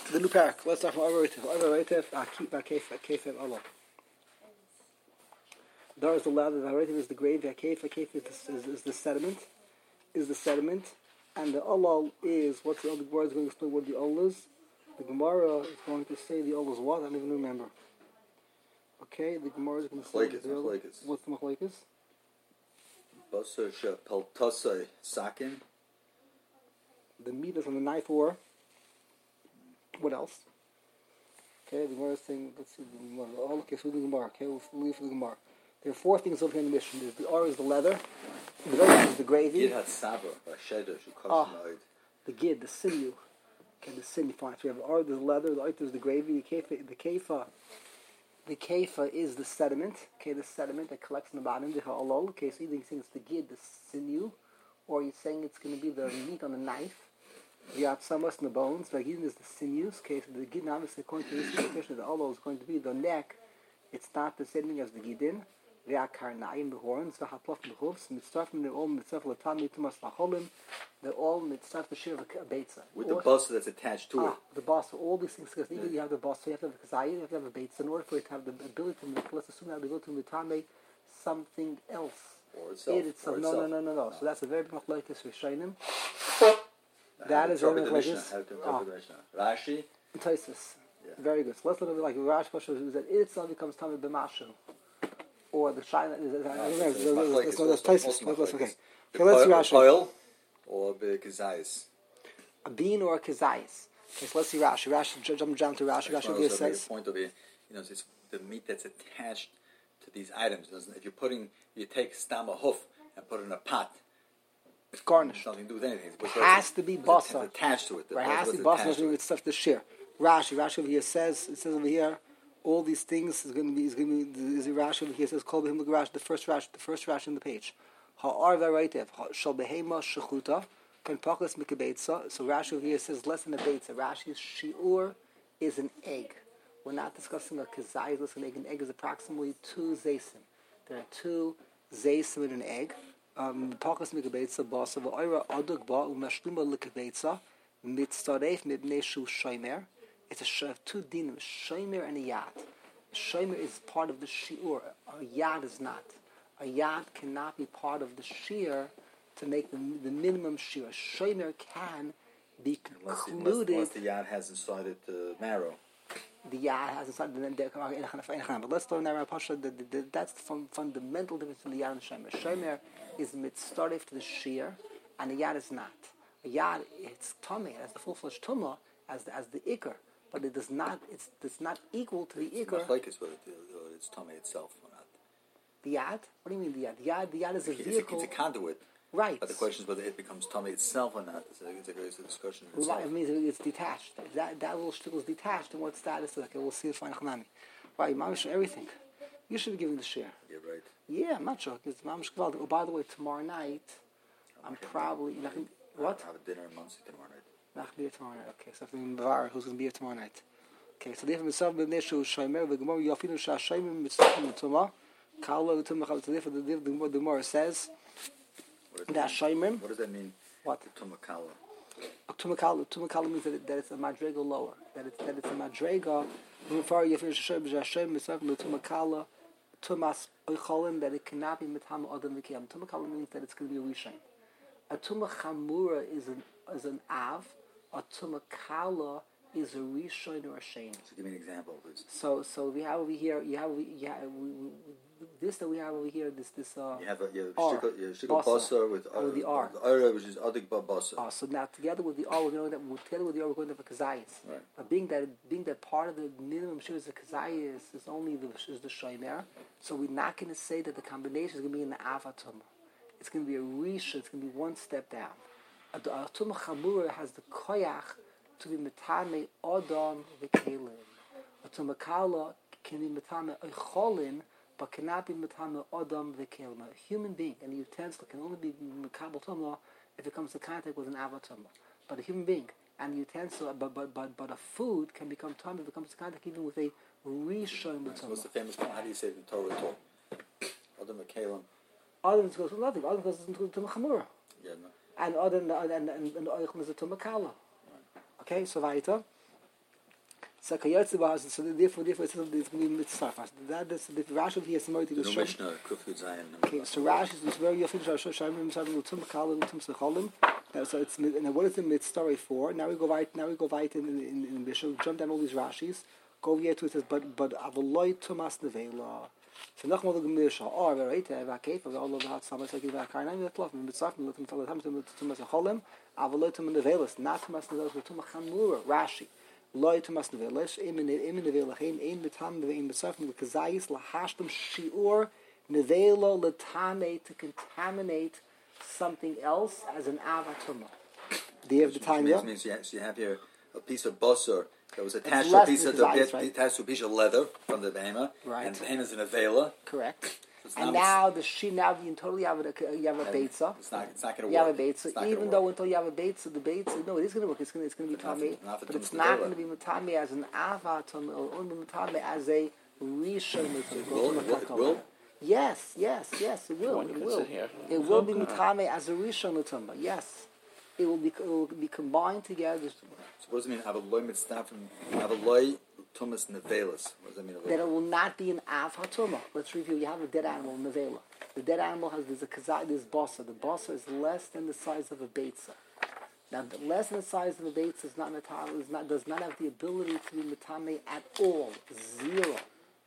The new parak. Let's start from Arav Keifem Allah. Dar is the ladder. The Arav is the grave. Keif is the sediment. Is the sediment, and the Allah is what's the other word is going to explain what the Allah is. The Gemara is going to say the Allah is what? I don't even remember. Okay, the Gemara is going to say what's the machlekes? Basar peltasai sakin. The meat is on the knife, or what else? Okay, the Gemara is saying, let's see the Gemara. Oh, okay, so the Gemara. Okay, we'll leave for the Gemara. There are four things over here in the mission. There's the R is the leather, the rest is the gravy. Gid had saba, the gid, the sinew. Okay, the sinew, fine. So we have R, there's leather, the there's the gravy, the keifa is the sediment. Okay, the sediment that collects in the bottom, the halal. Okay, so either you're saying it's the gid, the sinew, or you're saying it's going to be the meat on the knife. The atzamas and the bones. The gidin is the sinews. Okay, so the gidin obviously according to this definition, the halal is going to be the neck. It's not the same thing as the gidin. The akarnayim, the horns, the haplaf, the hoofs, mitzvah, they're all mitzvah latami tumas lacholim. They're all mitzvah the shir of a beitza. With the basa that's attached to it. The basa, all these things. Because either you have the basa, you have to have the kazayah, you have to have a beitza. In order for it to have the ability to, let's assume that they go to mitame something else. Or itself. No. So that's a very big machlokes rishonim. That is very machlokes. Rashi. Tosfos. Very good. So let's look at it like Rashi Pasha that it itself becomes tamid b'mashu. Or the China is that's Tosfos. Okay. The oil or the kazayis. A bean or a kazayis. Okay, so let's see Rashi. Jump down to Rashi. Rashi says. The point of it, it's the meat that's attached to these items. If you take stam a hoof and put it in a pot. It's garnished. It's nothing to do with anything. It has to be basa. It's attached to it. Right, it has to be basa with stuff to share. Rashi over here says over here. All these things is going to be is a Rashi over here says call him the Rashi the first Rashi on the page. Ha'ar v'raytev shal behema shechuta kan pakas mikabeitza. So Rashi over here says less than a beitza. Rashi's shiur is an egg. We're not discussing a kazai. Listen, an egg is approximately 2 zaysim. There are 2 zaysim in an egg. Pakas mikabeitza basa v'oira aduk ba u'mashluma likabeitza mitzaref mibnei shu shomer. It's a 2 dinim, shomer and a yad. Shomer is part of the shiur. A yad is not. A yad cannot be part of the shear to make the minimum shear. Shomer can be concluded. Unless the yad has inside it the marrow. The yad has inside the but let's learn that Pasha. That's the fundamental difference between the yad and shomer. Shomer is mitzaref to the shear, and the yad is not. A yad, it's tummy. It has the full-fledged tumah as the ikar. But it does not. It's not equal to the ikar. It's like it's tummy itself or not. The yad? What do you mean the yad? The yad is a vehicle. It's a conduit. Right. But the question is whether it becomes tummy itself or not. It's a discussion. Right. It means it's detached. That little shtickle is detached. And what status is it? Okay, we'll see it. Fine. Right. Mamish everything. You should be giving the share. Yeah. Right. Yeah, I'm not sure. It's mamish gewaldig. Oh, by the way, tomorrow night, I'm probably what? I'll have a dinner in Muncie tomorrow night. Not be here tomorrow night. Okay, so Bavar, who's going to be here tomorrow night? Okay, so therefore, mitzvah b'nei shu shomer v'gemor yafinu sha'shayim mitzvah mitzvah kala v'tumah kala. So therefore, the Gemara says that shomer. What does that mean? What? Tumah kala. Tumah kala means that it's a madrega lower. That it's a madrega. Before yafinu sha'shayim mitzvah mitzvah kala tumas oicholin that it cannot be mitama adam v'kiyam. Tumah kala means that it's going to be a rishon. A tumah chamura is an av. A tumah kala is a rishon or a shein. So give me an example, please. So we have over here. This that we have over here. This. You have shtikol basar with the R. The R, which is adik basar. So now together with the R, we're going to we're going to have a kazayis. Right. But being that part of the minimum shir is a kazayis is only the shomer. So we're not going to say that the combination is going to be in the avatumah. It's going to be a rishon. It's going to be one step down. A tumah chamura has the koyach to be metame odom v'kelim. A tumah kala can be metame oicholin, but cannot be metame odom v'kelim. A human being and a utensil can only be mekabel tumah if it comes to contact with an avatumah. But a human being and a utensil, but a food can become tumah if it comes to contact even with a rishon tumah. What's the famous one? How do you say it in Torah? Odom v'kelim. Odom goes to nothing. Odom goes into tumah chamura. Yeah, no. And other and the oichel is a tumah kala. Okay, so weiter. So therefore it says it's going to be mitzvah. That is the Rashi here is more to The the new Mishnah, Kuf Yud Zayin. Okay, so Rashi is very often Shayim Tum Kalim Tum Sechalim. So it's and what is the mitzvah for? Now we go right in Mishnah. Jump down all these Rashis. Go here to it says but Avaloi Tumas Nevela. So noch mal the Mishnah. Oh, right. Okay, for all of the hot summers like that. Karnaim that love mitzvah. Let them tell them Tum Sechalim. Avaloi Tum Nevela. Not Tumas Nevela. Tum Chamura. Rashi. Loy Tumas Nevela. Imin Nevela. Ein Betam Vein Mitzvah. Kazayis lahashtem shiur. Nevelo letame to contaminate something else as an avatuma. Do you have the time? Which means you have here a piece of basar that was attached to a piece of attached to a piece of leather from the behema, right? And the behema is in a vela. Correct. And now you totally have a beitza. It's not going to work. You have a beitza, even though until you have a beitza, the beitza no, it is going to work. It's going to be tame, but it's not going to be matame as an avatuma or only matame as a rishon. It will. Yes, it will. It will be mitame as a rishon l'tumba. Yes, it will be combined together. So what does it mean? Avaloi mitzvahim, avaloi tumas nevelas. What does that mean? That it will not be an av hatuma. Let's review. You have a dead animal, nevela. The dead animal there's basa. The basa is less than the size of a beitza. Now, less than the size of a beitza does not have the ability to be mitame at all. Zero.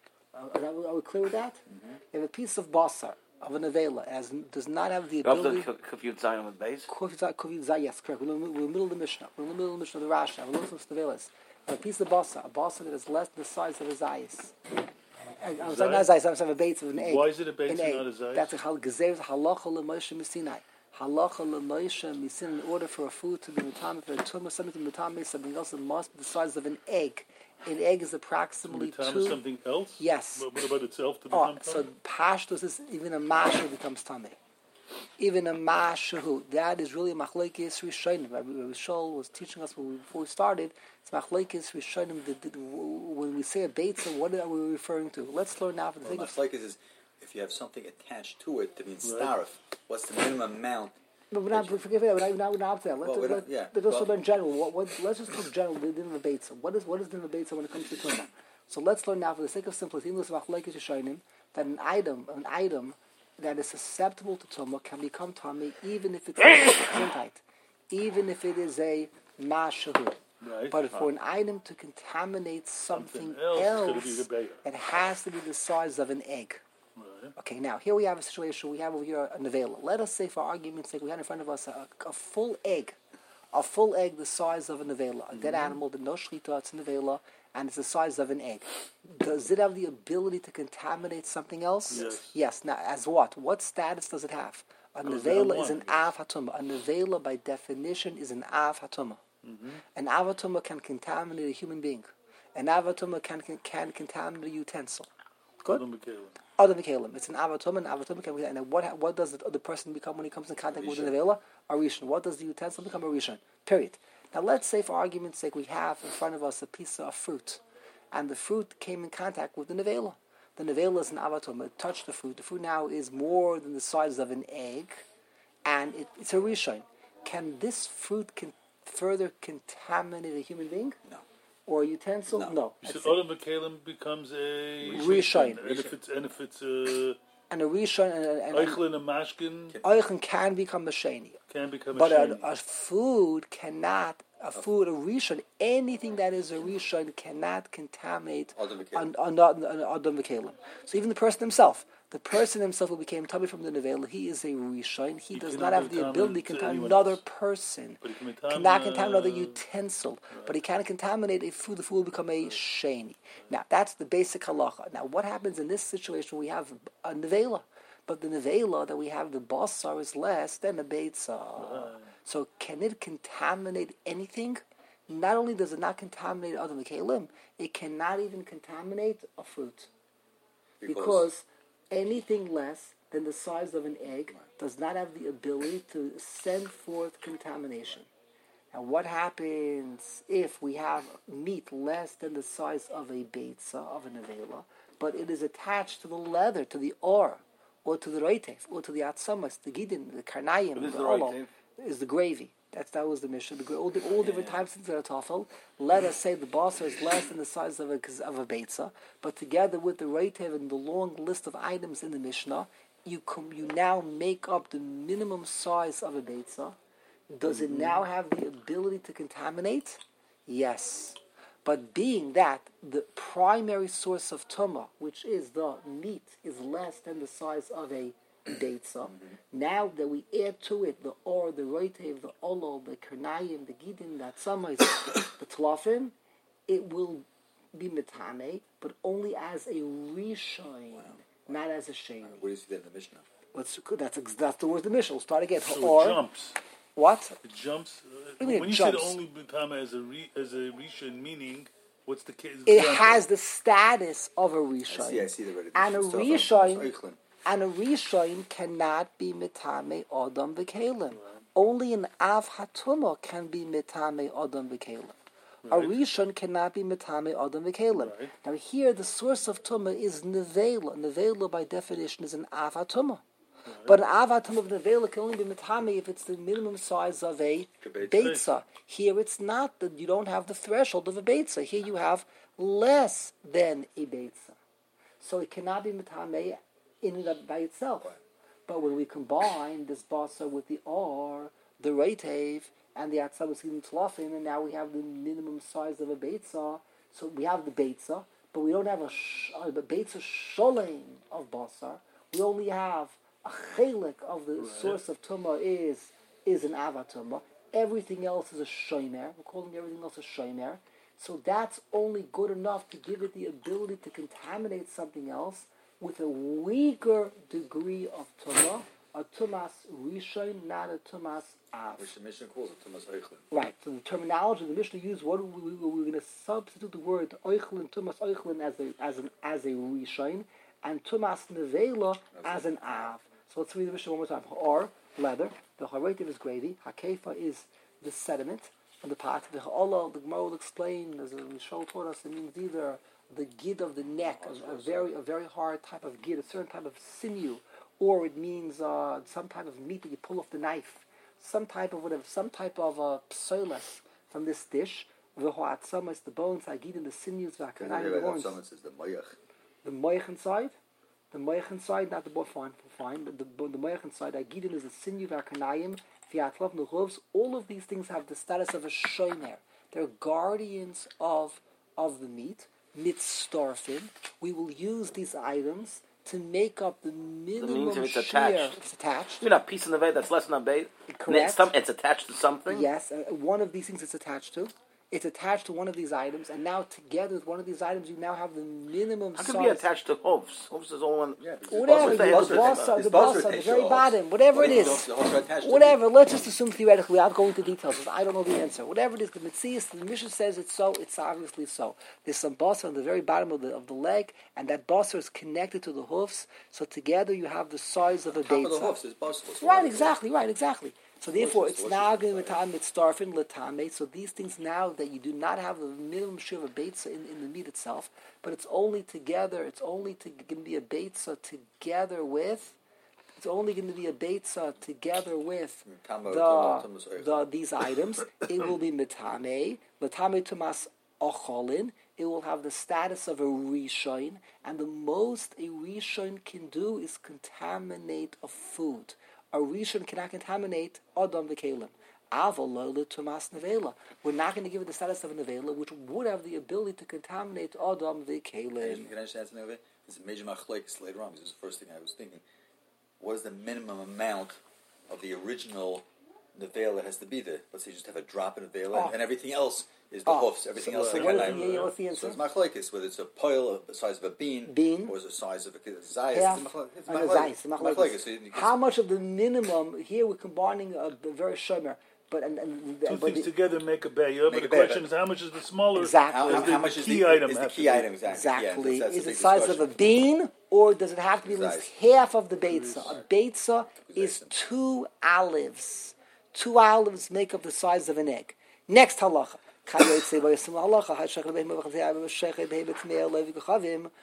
Are we clear with that? Mm-hmm. You have a piece of basar of a nevela does not have the ability. Kuf Yud Zayin on the base. Kuf Yud Zayin, yes, correct. We're in the middle of the Mishnah. We're in the middle of the Mishnah of the Rashi. We're looking for nevelas. A piece of basar, a basar that is less than the size of a zayis. I'm sorry, not zayis. I'm saying a beit of an egg. Why is it a beit and not a zayis? That's a gezer halacha leMoshe Misinai. Halacha leMoshe Misinai. In order for a food to be mitame, for a tumah, something to be mitame, something else, it must be the size of an egg. An egg is approximately two. Something else? Yes. What about itself to become tameh? So pashtus is even a mashu becomes tameh. Even a mashu, that is really a machlekes rishonim. Rabbi Shol was teaching us before we started. It's machlekes rishonim. When we say a beitza, what are we referring to? Let's learn now for the thing. Machlekes is if you have something attached to it to be starif. What's the minimum amount? But we're not forgive it. We're not up there. Let's also learn general. Let's just talk general. The din of a beitza. What is din of a beitza when it comes to tumah? So let's learn now, for the sake of simplicity, that an item that is susceptible to tumah can become tamei even if it's even if it is a mashahu. Right. But for an item to contaminate something else, it has to be the size of an egg. Okay, now here we have a situation. We have over here a nevela. Let us say, for argument's sake, we had in front of us a full egg the size of a nevela, a dead animal, the no shlita, it's a nevela, and it's the size of an egg. Does it have the ability to contaminate something else? Yes. Now, as what? What status does it have? A nevela is an av hatuma. A nevela, by definition, is an av hatuma. An av hatuma can contaminate a human being. An av hatuma can contaminate a utensil. Good. Adam Mikalim. It's an avatum, and what does the person become when he comes in contact with the nevela? A rishon. What does the utensil become? A rishon. Period. Now let's say, for argument's sake, we have in front of us a piece of fruit, and the fruit came in contact with the nevela. The nevela is an avatum. It touched the fruit. The fruit now is more than the size of an egg, and it's a rishon. Can this fruit further contaminate a human being? No. Or a utensil? No. You said Adam Mikalim becomes a rishon. And if it's a rishon and Eichlin and Mashkin, Eichlin can become a sheni. But a food cannot. A rishon, anything that is a rishon cannot contaminate an Adam Mikalim. So even the person himself who became tummy from the nevela, he is a rishon. He does not have the ability to contaminate another person. Cannot contaminate another utensil. Right. But he can contaminate a food. The food will become a sheni. Now that's the basic halacha. Now what happens in this situation? We have a nevela, but the nevela that we have, the basar, is less than a beitza. So can it contaminate anything? Not only does it not contaminate other mekalim, it cannot even contaminate a fruit. Because anything less than the size of an egg does not have the ability to send forth contamination. Now what happens if we have meat less than the size of a beitza, of a nevela, but it is attached to the leather, to the or to the reitef, or to the atzamas, the gidin, the karnayim, the olo? is the gravy. That was the mission. All different types of tafel. Let us say the basar is less than the size of a beitza, but together with the reitev and the long list of items in the Mishnah, you now make up the minimum size of a beitza. Does it now have the ability to contaminate? Yes. But being that the primary source of tumah, which is the meat, is less than the size of a beitza, now that we add to it the or, the roitev, the olol, the kernayim, the gidin, the atzamais, the tlafim, it will be metame, but only as a rishon, not as a shame. Where do you see that in the Mishnah? That's the word of the Mishnah. We'll start again. So it jumps. What? It jumps. What do you mean When it you said jumps? only B'tama as a Rishon, meaning, what's the case? It has the status of a rishon. I see the red And a edition. rishon, and a rishon cannot be mitame odom v'kelim. Only an av hatuma can be mitame odom v'kelim. A rishon cannot be mitame odom v'kelim. Right. Now here, the source of tumah is nevela. Nevela, by definition, is an av hatuma. But an av hatuma of nevela can only be mitame if it's the minimum size of a beitza. Here, it's not that you don't have the threshold of a beitza. Here, you have less than a beitza. So it cannot be mitame in and of by itself. But when we combine this basa with the or, the reitev, and the atzavus giving tlafim, and now we have the minimum size of a beitza. So we have the beitza, but we don't have a beitza sholem of basar. We only have a chelik of the source of tumah is an avatumah. Everything else is a shomer. We're calling everything else a shomer. So that's only good enough to give it the ability to contaminate something else with a weaker degree of tumah, a tumas rishon, not a tumas av. Which the Mishnah calls it Tumas Oichlin. Right. So the terminology the Mishnah used, we're going to substitute the word oichlin, tumas oichlin as a rishon, and tumas nevela as an av. So let's read the Mishnah one more time. Or leather. The haretiv is gravy. Hakefa is the sediment from the pot. The ha'olah, the Gemara will explain, as the Mishal taught us, it means either the gid of the neck, a very hard type of gid, a certain type of sinew, or it means some type of meat that you pull off the knife, some type of psoilas from this dish. The ha'atzamas, the bones, ha'gid, and the sinews, the horns. The moich inside. The moich inside, not the bone, fine. The moich inside, ha'gidin is the sinew, v'akanayim, v'atlav, the hooves. All of these things have the status of a shomer. They're guardians of the meat. Mitztorfin. We will use these items to make up the minimum if it's share. attached. It's attached. You mean a piece in the bait that's less than a bait? Correct. It's attached to something? Yes, one of these things it's attached to. It's attached to one of these items, and now together with one of these items, you now have the minimum How size. can it be attached to hooves? Hooves is all one. Yeah, Whatever, the basa, the very bottom, whatever it is. Whatever, let's just assume theoretically, without going into details, I don't know the answer. Whatever it is, the Metzias, the Mishnah says it's so, it's obviously so. There's some basa on the very bottom of the leg, and that basa is connected to the hoofs, so together you have the size of a Top of the beitza. hoofs is basa. Right, exactly. So therefore, it's now going to be time mitzdarfin latame. So these things now that you do not have the minimum share of a beitza in the meat itself, but it's only together. It's only going to be a beitza together with. It's only going to be a beitza together with these items. It will be mitame tumas ocholin. It will have the status of a rishon, and the most a rishon can do is contaminate a food. A rishon cannot contaminate odom v'kelim. Avalola tumas nevela. We're not going to give it the status of a nevela, which would have the ability to contaminate odom v'kelim. Can I just add something over there? There's a major machlokes later on. This is the first thing I was thinking. What is the minimum amount of the original nevela that has to be there? Let's say you just have a drop in nevela, and everything else is the hoofs. Everything else is what's the answer? So it's machlokes, whether it's a pile the size of a bean, or it's the size of a zayis. It's machlokes. How much of the minimum here we're combining a very shomer, but Two things together make a bay. But the question is, how much is the smaller? Exactly. How much is key item? The key item exactly. Yeah, is it the size of a bean, or does it have to be at least half of the beitza? A beitza is 2 olives. 2 olives make up the size of an egg. Next halacha. The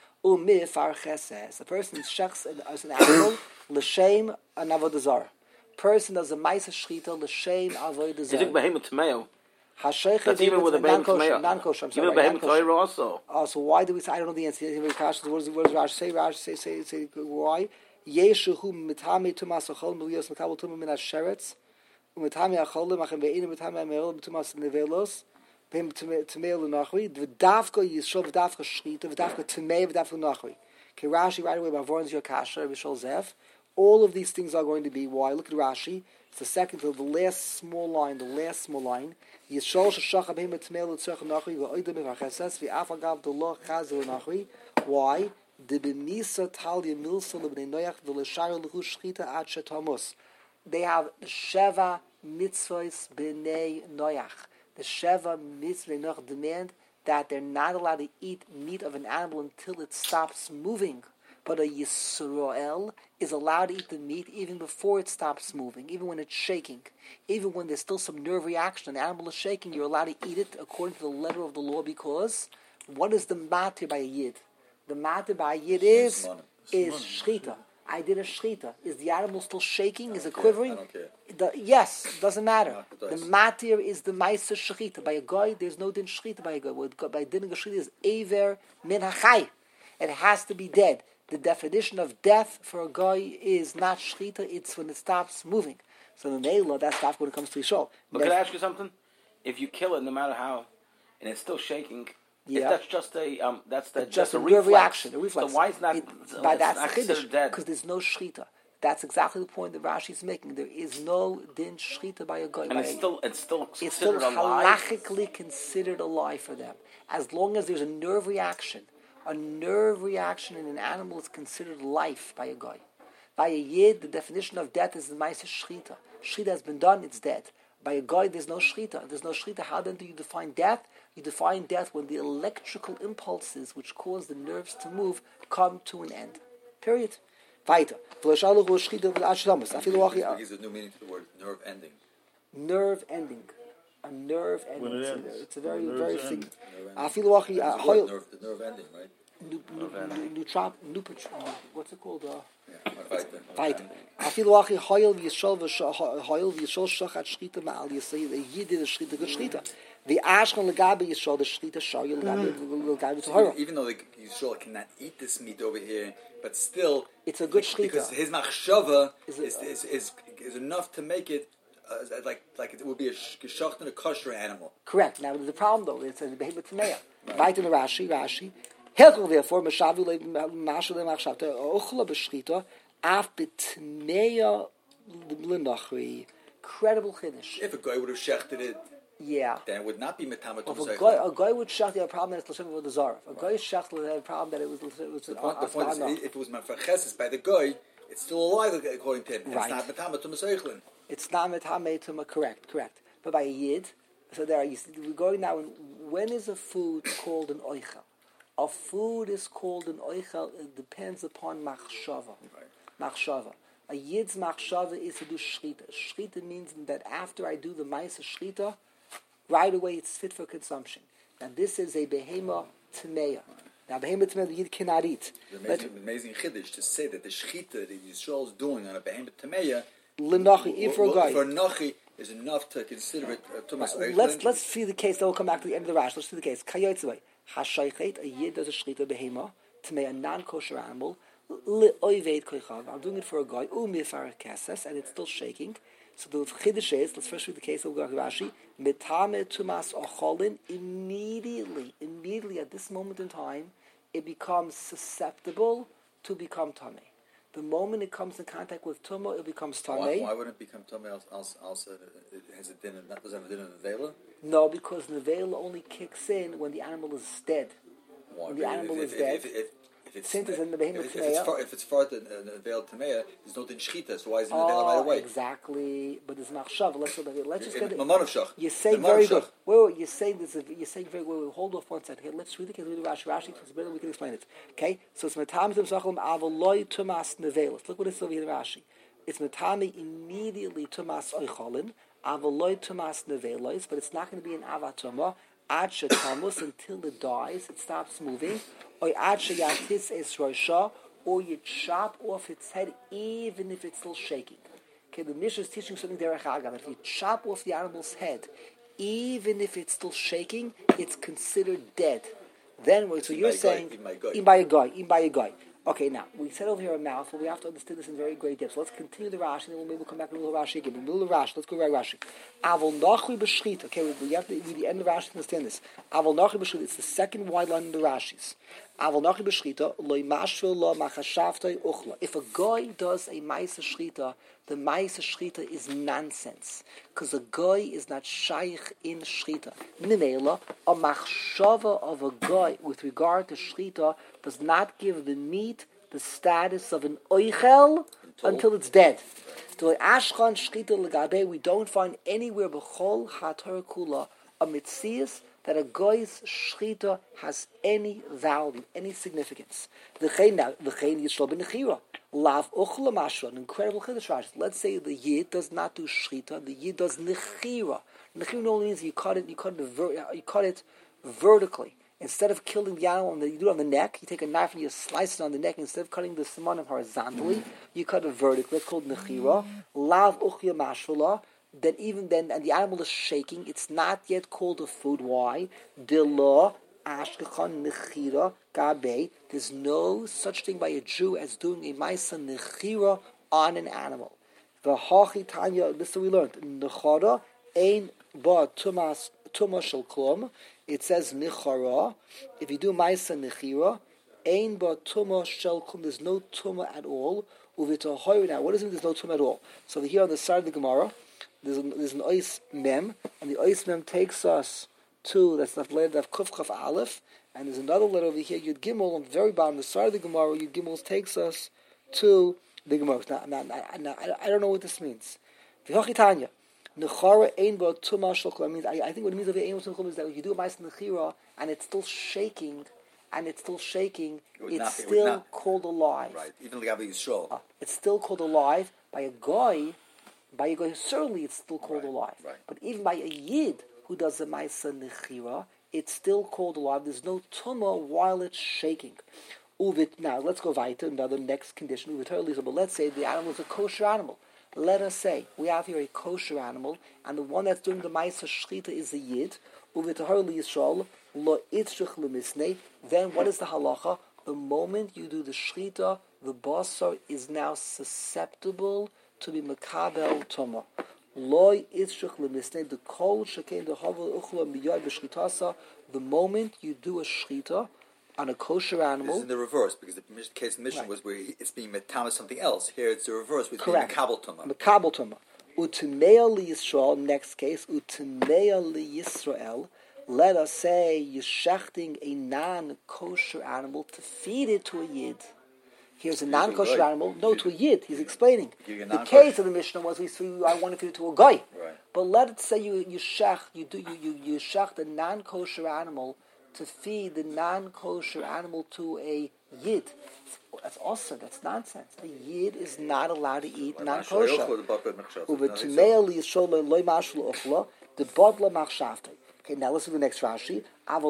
person shechs as an animal l'shem an avodah zarah. person does a Maisa Shchita, L'Shem Avodah Is Zarah. it Behemoth Tameo? Hashaycha That's even with a Behemoth Tameo. non-kosher. I'm sorry, Even Behemoth Torah also. So why do we say? I don't know the answer. What does Rashi say? Rashi say why? Yeshu mitame tumas achol milios makabel tumah min hasheretz umitame achol machem ve'inu mitame amerol tumas nevelos b'hem tamei lunachri v'davka yishol v'davka shchita v'davka tamei v'davka nachri. Okay, Rashi right away about Vorns Yokasha Vishol Zev. All of these things are going to be why. Look at Rashi. It's the second to the last small line. Yishol shachach b'hem tamei l'tzorch nachri v'oidem v'chases v'afagav d'lo chazel nachri. Why? They have the Sheva mitzvahs b'nei Noach. The Sheva mitzvahs b'nei Noach demand that they're not allowed to eat meat of an animal until it stops moving. But a Yisrael is allowed to eat the meat even before it stops moving, even when it's shaking. Even when there's still some nerve reaction, an animal is shaking, you're allowed to eat it according to the letter of the law, because what is the matter by a Yid? The matter by Yid is shchita. I did a shchita. Is the animal still shaking? Is it quivering? I don't care. Yes, doesn't matter. The matter is the ma'aser shchita. By a guy, there's no din shchita by a guy. By din shchita is aver min hachai. It has to be dead. The definition of death for a guy is not shchita. It's when it stops moving. So the Neila, that's not when it comes to Yishol. But can I ask you something? If you kill it, no matter how, and it's still shaking. Yeah. That's just a just a reflex. reaction. A reflex. So why is not that's not chiddush, dead? because there's no shchita. That's exactly the point that Rashi is making. There is no din shchita by a guy. And it's still halachically considered alive for them. As long as there's a nerve reaction in an animal is considered life by a guy. By a yid, the definition of death is the ma'aser shchita. Shchita has been done; it's dead. By a guy, there's no shchita. There's no shchita. How then do you define death? You define death when the electrical impulses which cause the nerves to move come to an end. Period. Weiter. There's a new meaning to the word nerve ending. Nerve ending. A nerve ending. It's a very, very thing. The nerve ending, right? What's it called? Fight. Afilu achi hoyel v'yishol shachat shchita ma'al yisayid. A yid did a shchita, good shchita. The ashkan legabe yishol the shchita shayil legabe tahara. Even though the Yisrael cannot eat this meat over here, but still it's a good shchita because his machshava is enough to make it like it would be a geshacht and a kosher animal. Correct. Now the problem though, it's a behemoth tameya. Right in the Rashi. Helkel therefore mashavu mashal machshavta ochla b'shchita af b'tmeya l'nachri. Credible chiddush. If a guy would have shechted it, then it would not be metama to a guy would shech the problem that it's l'shem with the zarav. A guy shech the problem that it was the point is, if it was mefarcheses by the guy, it's still alive according to him. Right. It's not metama to mesaychlin. It's not metama to correct. But by a yid, so there we're going now. When is a food called an oichel? A food is called an oichel. It depends upon machshava. Right. Machshava. A yid's machshava is to do shchita. Shchita means that after I do the ma'aser shchita, right away it's fit for consumption. Now this is a behema tameya. Now behema tameya the yid cannot eat. Amazing chiddush to say that the shchita that Yisrael is doing on a behema tameya l'nachi for a guy. For nachi is enough to consider it tumas oichlin. Let's see the case. Then we'll come back to the end of the rash. Let's see the case. Kayotzvei. Hashaychet, a yid does a shchita behema, tamei, a non-kosher animal, li'oived koichav. I'm doing it for a guy, u'mifar kases, and it's still shaking. So the chiddush is, let's first read the case of Rashi, mitame tumas ocholin, immediately at this moment in time, it becomes susceptible to become tamei. The moment it comes in contact with tumah, it becomes tamei. Why wouldn't it become tamei? Also, has it doesn't have a din in the vela? No, because nevela only kicks in when the animal is dead. Why? When the animal is dead. If it's far the veil tameya, there's no din shchita. So why is it in the veil right away? Exactly, but it's machshav. Let's just get it. You're saying very good. Wait, you're saying this. You're saying very well. Hold off one second. Here, let's read the Rashi. Because better we can explain it. Okay, so it's metam zimsachim avaloi tumas nevelis. Look what it's over here in Rashi. It's metami immediately tumas oicholin avaloi tumas nevelis, but it's not going to be an avatuma ad shetamus until it dies. It stops moving. Or ad sheyatis es rosha, or you chop off its head even if it's still shaking. Okay, the Mishnah is teaching something derech agav. If you chop off the animal's head, even if it's still shaking, it's considered dead. Then, so you're saying, in by a guy. Okay, now, we said over here a mouthful, we have to understand this in very great depth. So let's continue the Rashi, and then we'll maybe come back to the Rashi again. In the middle of Rashi, let's go right Rashi. Avol nachri b'shchita. Okay, we have to read the end of Rashi to understand this. Avol nachri b'shchita, it's the second wide line in the Rashis. Avol nachri b'shchita, loy mashvil lo machashavtoi uchla. If a guy does a ma'isa shchita, the ma'isa shchita is nonsense. Because a guy is not shaykh in shchita. Nimela, a machshava of a guy with regard to shchita does not give the meat the status of an oichel until it's dead. We don't find anywhere b'chol haTorah kula a mitzias that a guy's shchita has any value, any significance. Lav uchla mashra, an incredible chiddush Rashi. Let's say the yid does not do shchita, the yid does nechira. Nechira only means you cut it vertically. Instead of killing the animal, and you do it on the neck, you take a knife and you slice it on the neck. Instead of cutting the simanim horizontally, you cut it vertically. It's called nechira. Lav uchya mashvala. Then even then, and the animal is shaking, it's not yet called a food. Why? Dila ashkechan nechira gabe. There's no such thing by a Jew as doing a ma'isa nechira on an animal. V'hachi tanya. This is what we learned. Nechara ein ba tumas shel klum. It says nichara. If you do ma'isa nechira, ein ba tuma shel klum. There's no tuma at all. Uvitahoy. Now, what does it mean? There's no tuma at all. So here on the side of the Gemara, there's an ois mem, and the ois mem takes us to that's the letter of kuf chaf aleph, and there's another letter over here Yud Gimel on the very bottom, the side of the Gemara. Yud Gimel takes us to the Gemara. Now, I don't know what this means. V'hochitanya. Nechara ein ba tuma shel klum means I think what it means over ein ba tuma shel klum is that if you do a ma'aser nechira and it's still shaking, it's still called alive. Right, even the Gabi Yisrael. It's still called alive by a guy. By a guy, certainly it's still called alive. Right. But even by a yid who does a ma'aser nechira, it's still called alive. There's no tumah while it's shaking. Now let's go weiter. Another next condition. But let's say the animal is a kosher animal. Let us say we have here a kosher animal, and the one that's doing the ma'aser shchita is a yid. Then what is the halacha? The moment you do the shchita, the basar is now susceptible to be makabel tuma. Loy itzrich lemisnei the kol shekein the havel uchla miyad b'shchitasa. The moment you do a shchita on a kosher animal, this is in the reverse because the case mission was where it's being metama something else. Here it's the reverse, which is being makabel tuma. Makabel tuma. Utimea li Yisrael. Next case, utimea li Yisrael. Let us say you're shechting a non-kosher animal to feed it to a yid. Here's a non-kosher animal. No, to a yid. He's explaining. The case of the Mishnah was I want to feed it to a guy. Right. But let's say you shecht a non-kosher animal to feed the non-kosher animal to a yid. That's awesome. That's nonsense. A yid is not allowed to eat non-kosher. Okay, now listen to the next Rashi.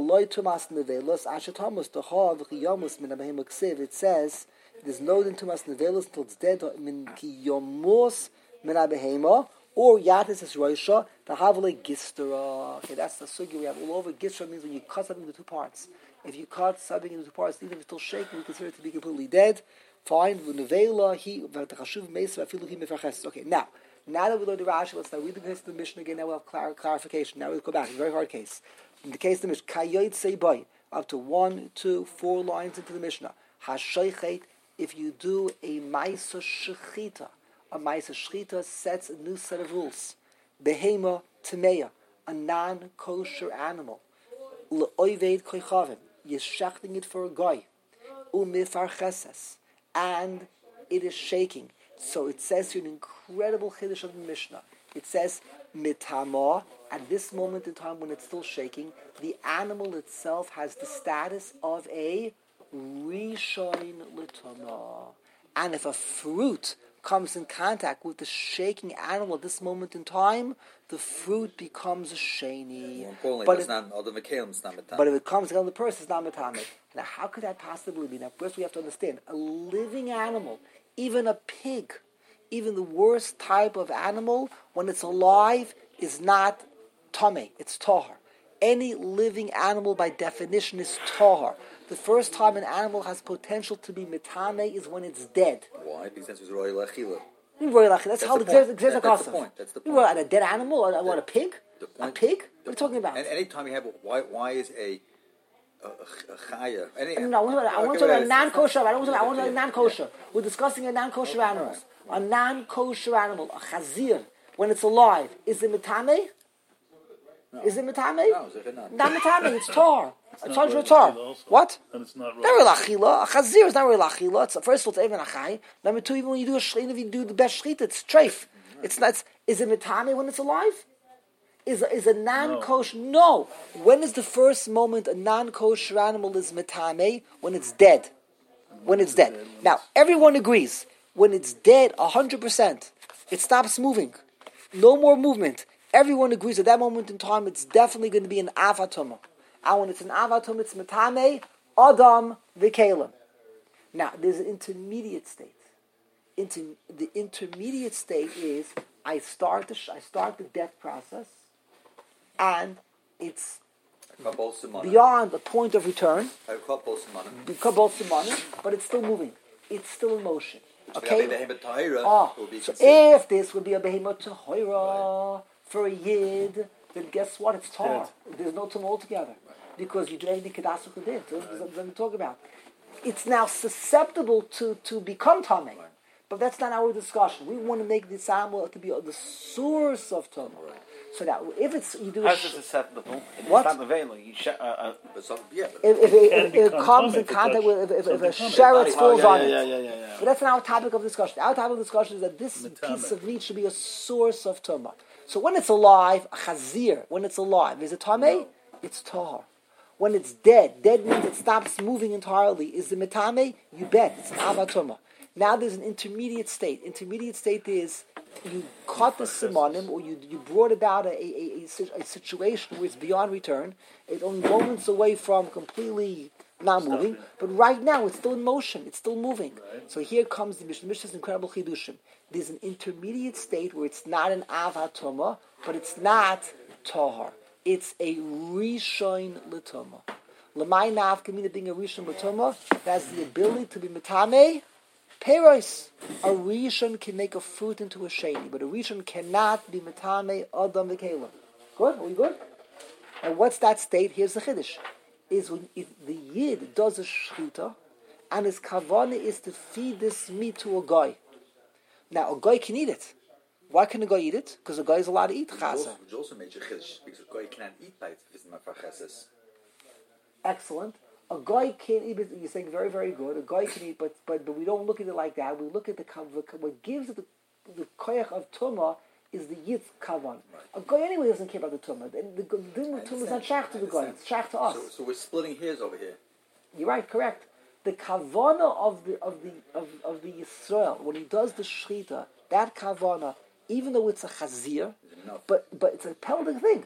It says there's no din tumas nevelos until it's dead min kiyomus min abehema or yatis is roisha the havle gistera. Okay, that's the sugi we have all over. Gistera means when you cut something into two parts. If you cut something into two parts, even if it's still shaking, we consider it to be completely dead. Fine. Okay, now that we learned the Rashi, let's now read the case of the Mishnah again. Now we'll have clarification. Now we'll go back. It's a very hard case. In the case of the Mishnah, Kayot Seibai, up to 1, 2, 4 lines into the Mishnah. Hashoichet, if you do a ma'aser shchita sets a new set of rules. Behema Tameya, a non-kosher animal. Le'oived koichavim, you're shechting it for a guy. Umifar cheses, and it is shaking. So it says here an incredible chiddush of the Mishnah. It says, mitama, at this moment in time when it's still shaking, the animal itself has the status of a rishon l'tama. And if a fruit comes in contact with the shaking animal at this moment in time, the fruit becomes a sheni. But if it comes on the person, it's not mitame. Now how could that possibly be? Now first we have to understand, a living animal, even a pig, even the worst type of animal, when it's alive, is not tamei. It's tahar. Any living animal, by definition, is tahar. The first time an animal has potential to be mitame is when it's dead. Why? Because it's royal achila. That's how the point. That's the point. A dead animal, or what, a pig? A pig? What are you talking about? And anytime you have why is a chaya? No, I want to talk about non-kosher. I want to talk about non-kosher. We're discussing a non-kosher animal. A non-kosher animal, a chazir, when it's alive, is it mitame? No. Is it mitame? No, not mitame. It's tar. It's 100 tar. What? And it's not real achila. A chazir is not real achila. It's first of all, it's even achai. Number two, even when you do a shechita, if you do the best shechita, it's treif. It's not. Is it mitame when it's alive? Is a non-kosher? No. When is the first moment a non-kosher animal is mitame? When it's dead. When it's dead. Now everyone agrees. When it's dead, 100%, it stops moving. No more movement. Everyone agrees at that moment in time, it's definitely going to be an avatoma. And when it's an avatoma, it's metame, adam, v'kelim. Now, there's an intermediate state. The intermediate state is I start the death process, and it's beyond the point of return, but it's still moving. It's still in motion. Okay? So if this would be a behemoth tahira for a yid, then guess what? It's tar. There's no tum altogether. Because you do anything kedasu kedin. Doesn't talk about. It's now susceptible to become tamei. But that's not our discussion. We want to make this animal to be the source of tum. So that if it's you do how's it susceptible? What? It's not available. If it comes in contact with if a sheretz falls on it. But that's not our topic of discussion. Our topic of discussion is that this piece of meat should be a source of tumah. So when it's alive, a chazir, when it's alive, is it tamei? No. It's tahar. When it's dead means it stops moving entirely. Is it mitame? You bet. It's an avatuma. Now there's an intermediate state. Intermediate state is you caught the simonim, or you brought about a situation where it's beyond return. It's only moments away from completely not moving, but right now it's still in motion. It's still moving. Right. So here comes the Mishnah. Mishnah's incredible chidushim. There's an intermediate state where it's not an avatuma, but it's not tahar. It's a rishon l'tuma. L'may nafkamina being a rishon l'tuma has the ability to be mitame. Peros, a rishon can make a fruit into a shady, but a rishon cannot be mitame adam v'kelim. Good? Are we good? And what's that state? Here's the chiddush: is when if the yid does a shechita, and his kavanah is to feed this meat to a guy. Now a guy can eat it. Why can a guy eat it? Because a guy is allowed to eat chasa. Which also made you chiddush, because a guy cannot eat by it if it's not for cheses. Excellent. A guy can eat it. You're saying very, very good. A guy can eat, but we don't look at it like that. We look at what gives it the koyach of tumah is the yitz kavan. Right. A guy anyway doesn't care about the tumah. The tumah is not shach to the guy. It's shach to us. So we're splitting hairs over here. You're right. Correct. The kavana of the Yisrael when he does the shechita, that kavana, even though it's a chazir, but it's a pelvic thing.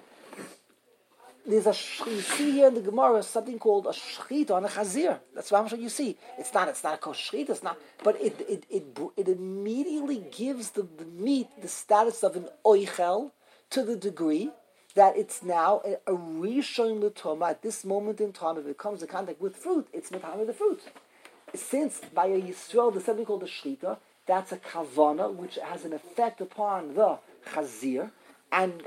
There's you see here in the Gemara something called a shechita on a chazir. That's how much you see. It's not a kosher shechita. It's not, but it immediately gives the meat the status of an oichel to the degree that it's now a rishon l'toma. At this moment in time, if it comes in contact with fruit, it's mitame the fruit. Since by a Yisrael there's something called a shechita, that's a kavana which has an effect upon the chazir. And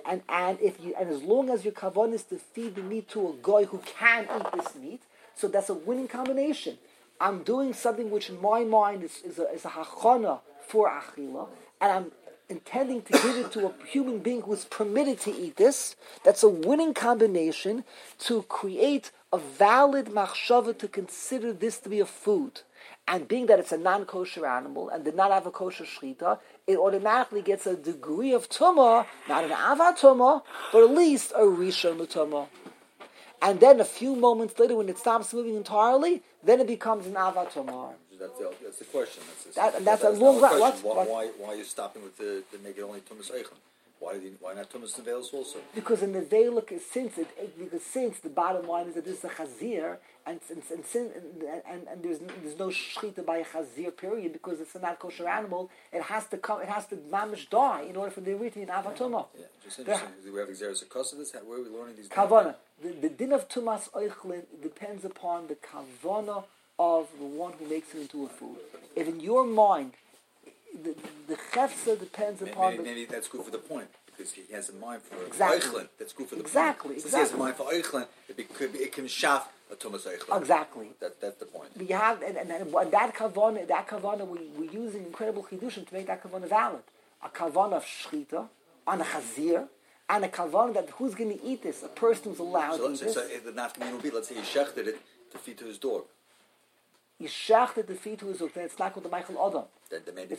as long as your kavan is to feed the meat to a guy who can eat this meat, so that's a winning combination. I'm doing something which in my mind is a hachana for achila, and I'm intending to give it to a human being who is permitted to eat this. That's a winning combination to create a valid machshava to consider this to be a food. And being that it's a non-kosher animal and did not have a kosher shechita, it automatically gets a degree of tumah, not an avat tumah, but at least a rishon tumah. And then a few moments later, when it stops moving entirely, then it becomes an avat tumah. That's the question. That's a long run. Why are you stopping with the make it only tumas eichem? Why not Tumas Nevelos also? Because in the Nevela, since the bottom line is that this is a chazir, and there's no shechita by a chazir period because it's a not kosher animal. It has to mamish die in order for the to be an avatuma. Yeah, just interesting. Do we have exeris akos of this? Where are we learning these? Kavana. The din of tumas oichlin depends upon the kavana of the one who makes it into a food. If in your mind, the chefsa depends upon maybe that's good for the point because he has a mind for exactly. Eichlin. That's good for the exactly. point. Since he has a mind for Eichlin, it can shaf a Tumas Eichlin. Exactly. That's the point. But you have and that kavana we're using incredible chidushim to make that kavana valid. A kavana of shchita on a chazir. And a kavan that who's going to eat this? A person who's allowed to eat this. So the nafkamin will be, let's say he shechted it to feed to his dog. He shechted to feed to his dog, then it's not called the Michael Adam. Then maybe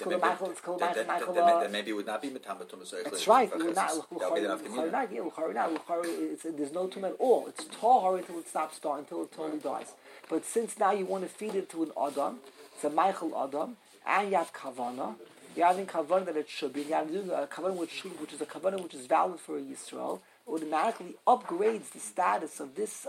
it would not be Matama Tumas Eichlin. That's right. That would be the nafkamin. There's no tum at all. It's tahar until it stops starting, until it totally dies. But since now you want to feed it to an Adam, it's a Michael Adam, and you have kavana. You're having kavanah that it should be. You're doing a kavanah which is a kavanah which is valid for a Yisrael. Automatically upgrades the status of this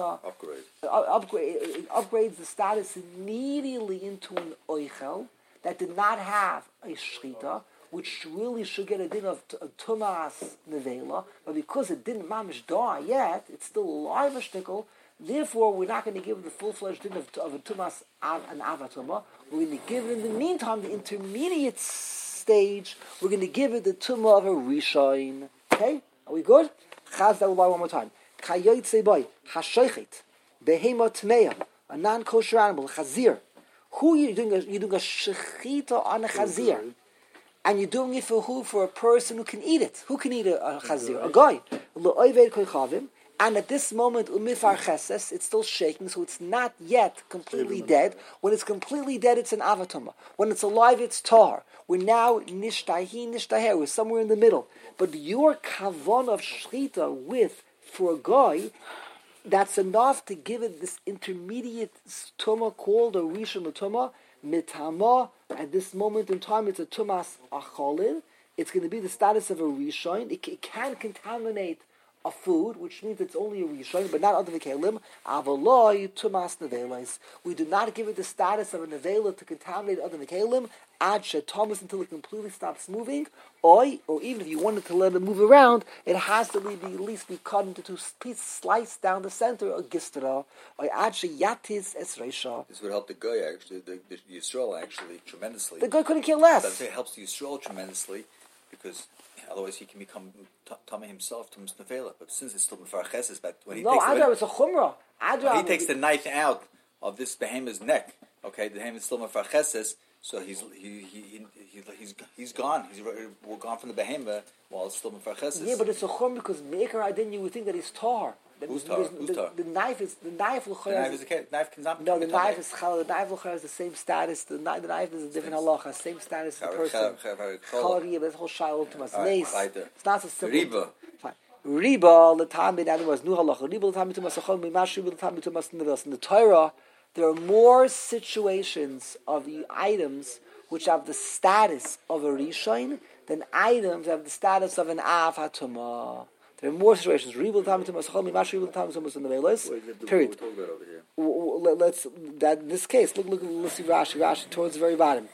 upgrades the status immediately into an oichel that did not have a shchita, which really should get a din of tumas nevela, but because it didn't mamish die yet, it's still alive a shtickle. Therefore, we're not going to give the full-fledged din of a tumas an avatuma. We're going to give it in the meantime the intermediate stage. We're going to give it the tumah of a rishain. Okay, are we good? Chaz that one more time. Kayot seboy hashoichet behema tmeya, a non-kosher animal, chazir. Who you're doing a shechita on a chazir, and you're doing it for who? For a person who can eat it. Who can eat a chazir? A guy. Le'oived koichavim. And at this moment, umifar cheses, it's still shaking, so it's not yet completely dead. When it's completely dead, it's an avatuma. When it's alive, it's tar. We're now nishtaher, we're somewhere in the middle. But your kavon of shchita for a guy, that's enough to give it this intermediate tuma called a rishon tuma, mitama. At this moment in time, it's a tumas acholin. It's going to be the status of a rishon. It can contaminate a food, which means it's only a rishon, but not other v'kelim. Avaloi tumas nevelas. We do not give it the status of a nevela to contaminate other v'kelim. Ad shetomas until it completely stops moving. Or even if you wanted to let it move around, it has to be at least be cut into two pieces, sliced down the center, or gistera, or ad sheyatis esreisha. This would help the guy actually, the Yisrael actually tremendously. The guy couldn't care less. It helps the Yisrael tremendously because otherwise he can become Tama himself, Tumas Nevela. But since it's still Mefarcheses, but when he it's a chumrah. When he takes the knife out of this behemoth's neck, okay, the behemoth is still Mefarcheses, so he's gone. We're gone from the behemoth while it's still Mefarcheses. Yeah, but it's a chumrah because Me'ikar Adin, you would think that he's tar. Who's tar? The knife is the knife is a kid. Knife cannot. No, the knife is challah. The knife has the same status. The knife is a different halacha. Same status as the person. Challah, but it's whole shail to us. It's not so simple. Riba. Riba. The time in other words, nu halacha. Riba. The time to masachon. Mimash. Riba. The time to masachon. In the Torah, there are more situations of the items which have the status of a rishon than items that have the status of an av hatumah. There are more situations. Period. Let's that in this case. Let's see Rashi. Rashi towards the very bottom.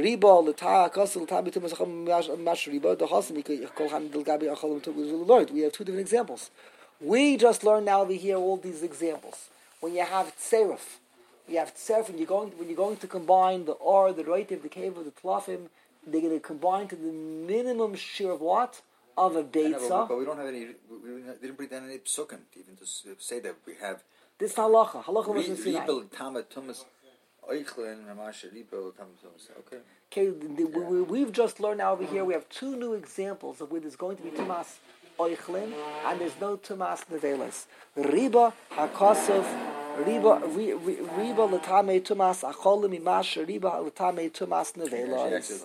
We have two different examples. We just learned now over here all these examples. When you have tzeruf, when you're going to combine the or, the roitiv, the cave of the tlafim, they're going to combine to the minimum share of what? Of a beitza. But we don't have any. We didn't bring down any psukim to even to say that we have. This halacha. Halacha was in Sinai. Okay, we've just learned now over here. We have two new examples of where there's going to be tumas oichlin and there's no tumas nevelas. Riba hakosov. Riba latame tumas acholim imash. Riba latame tumas nevelas.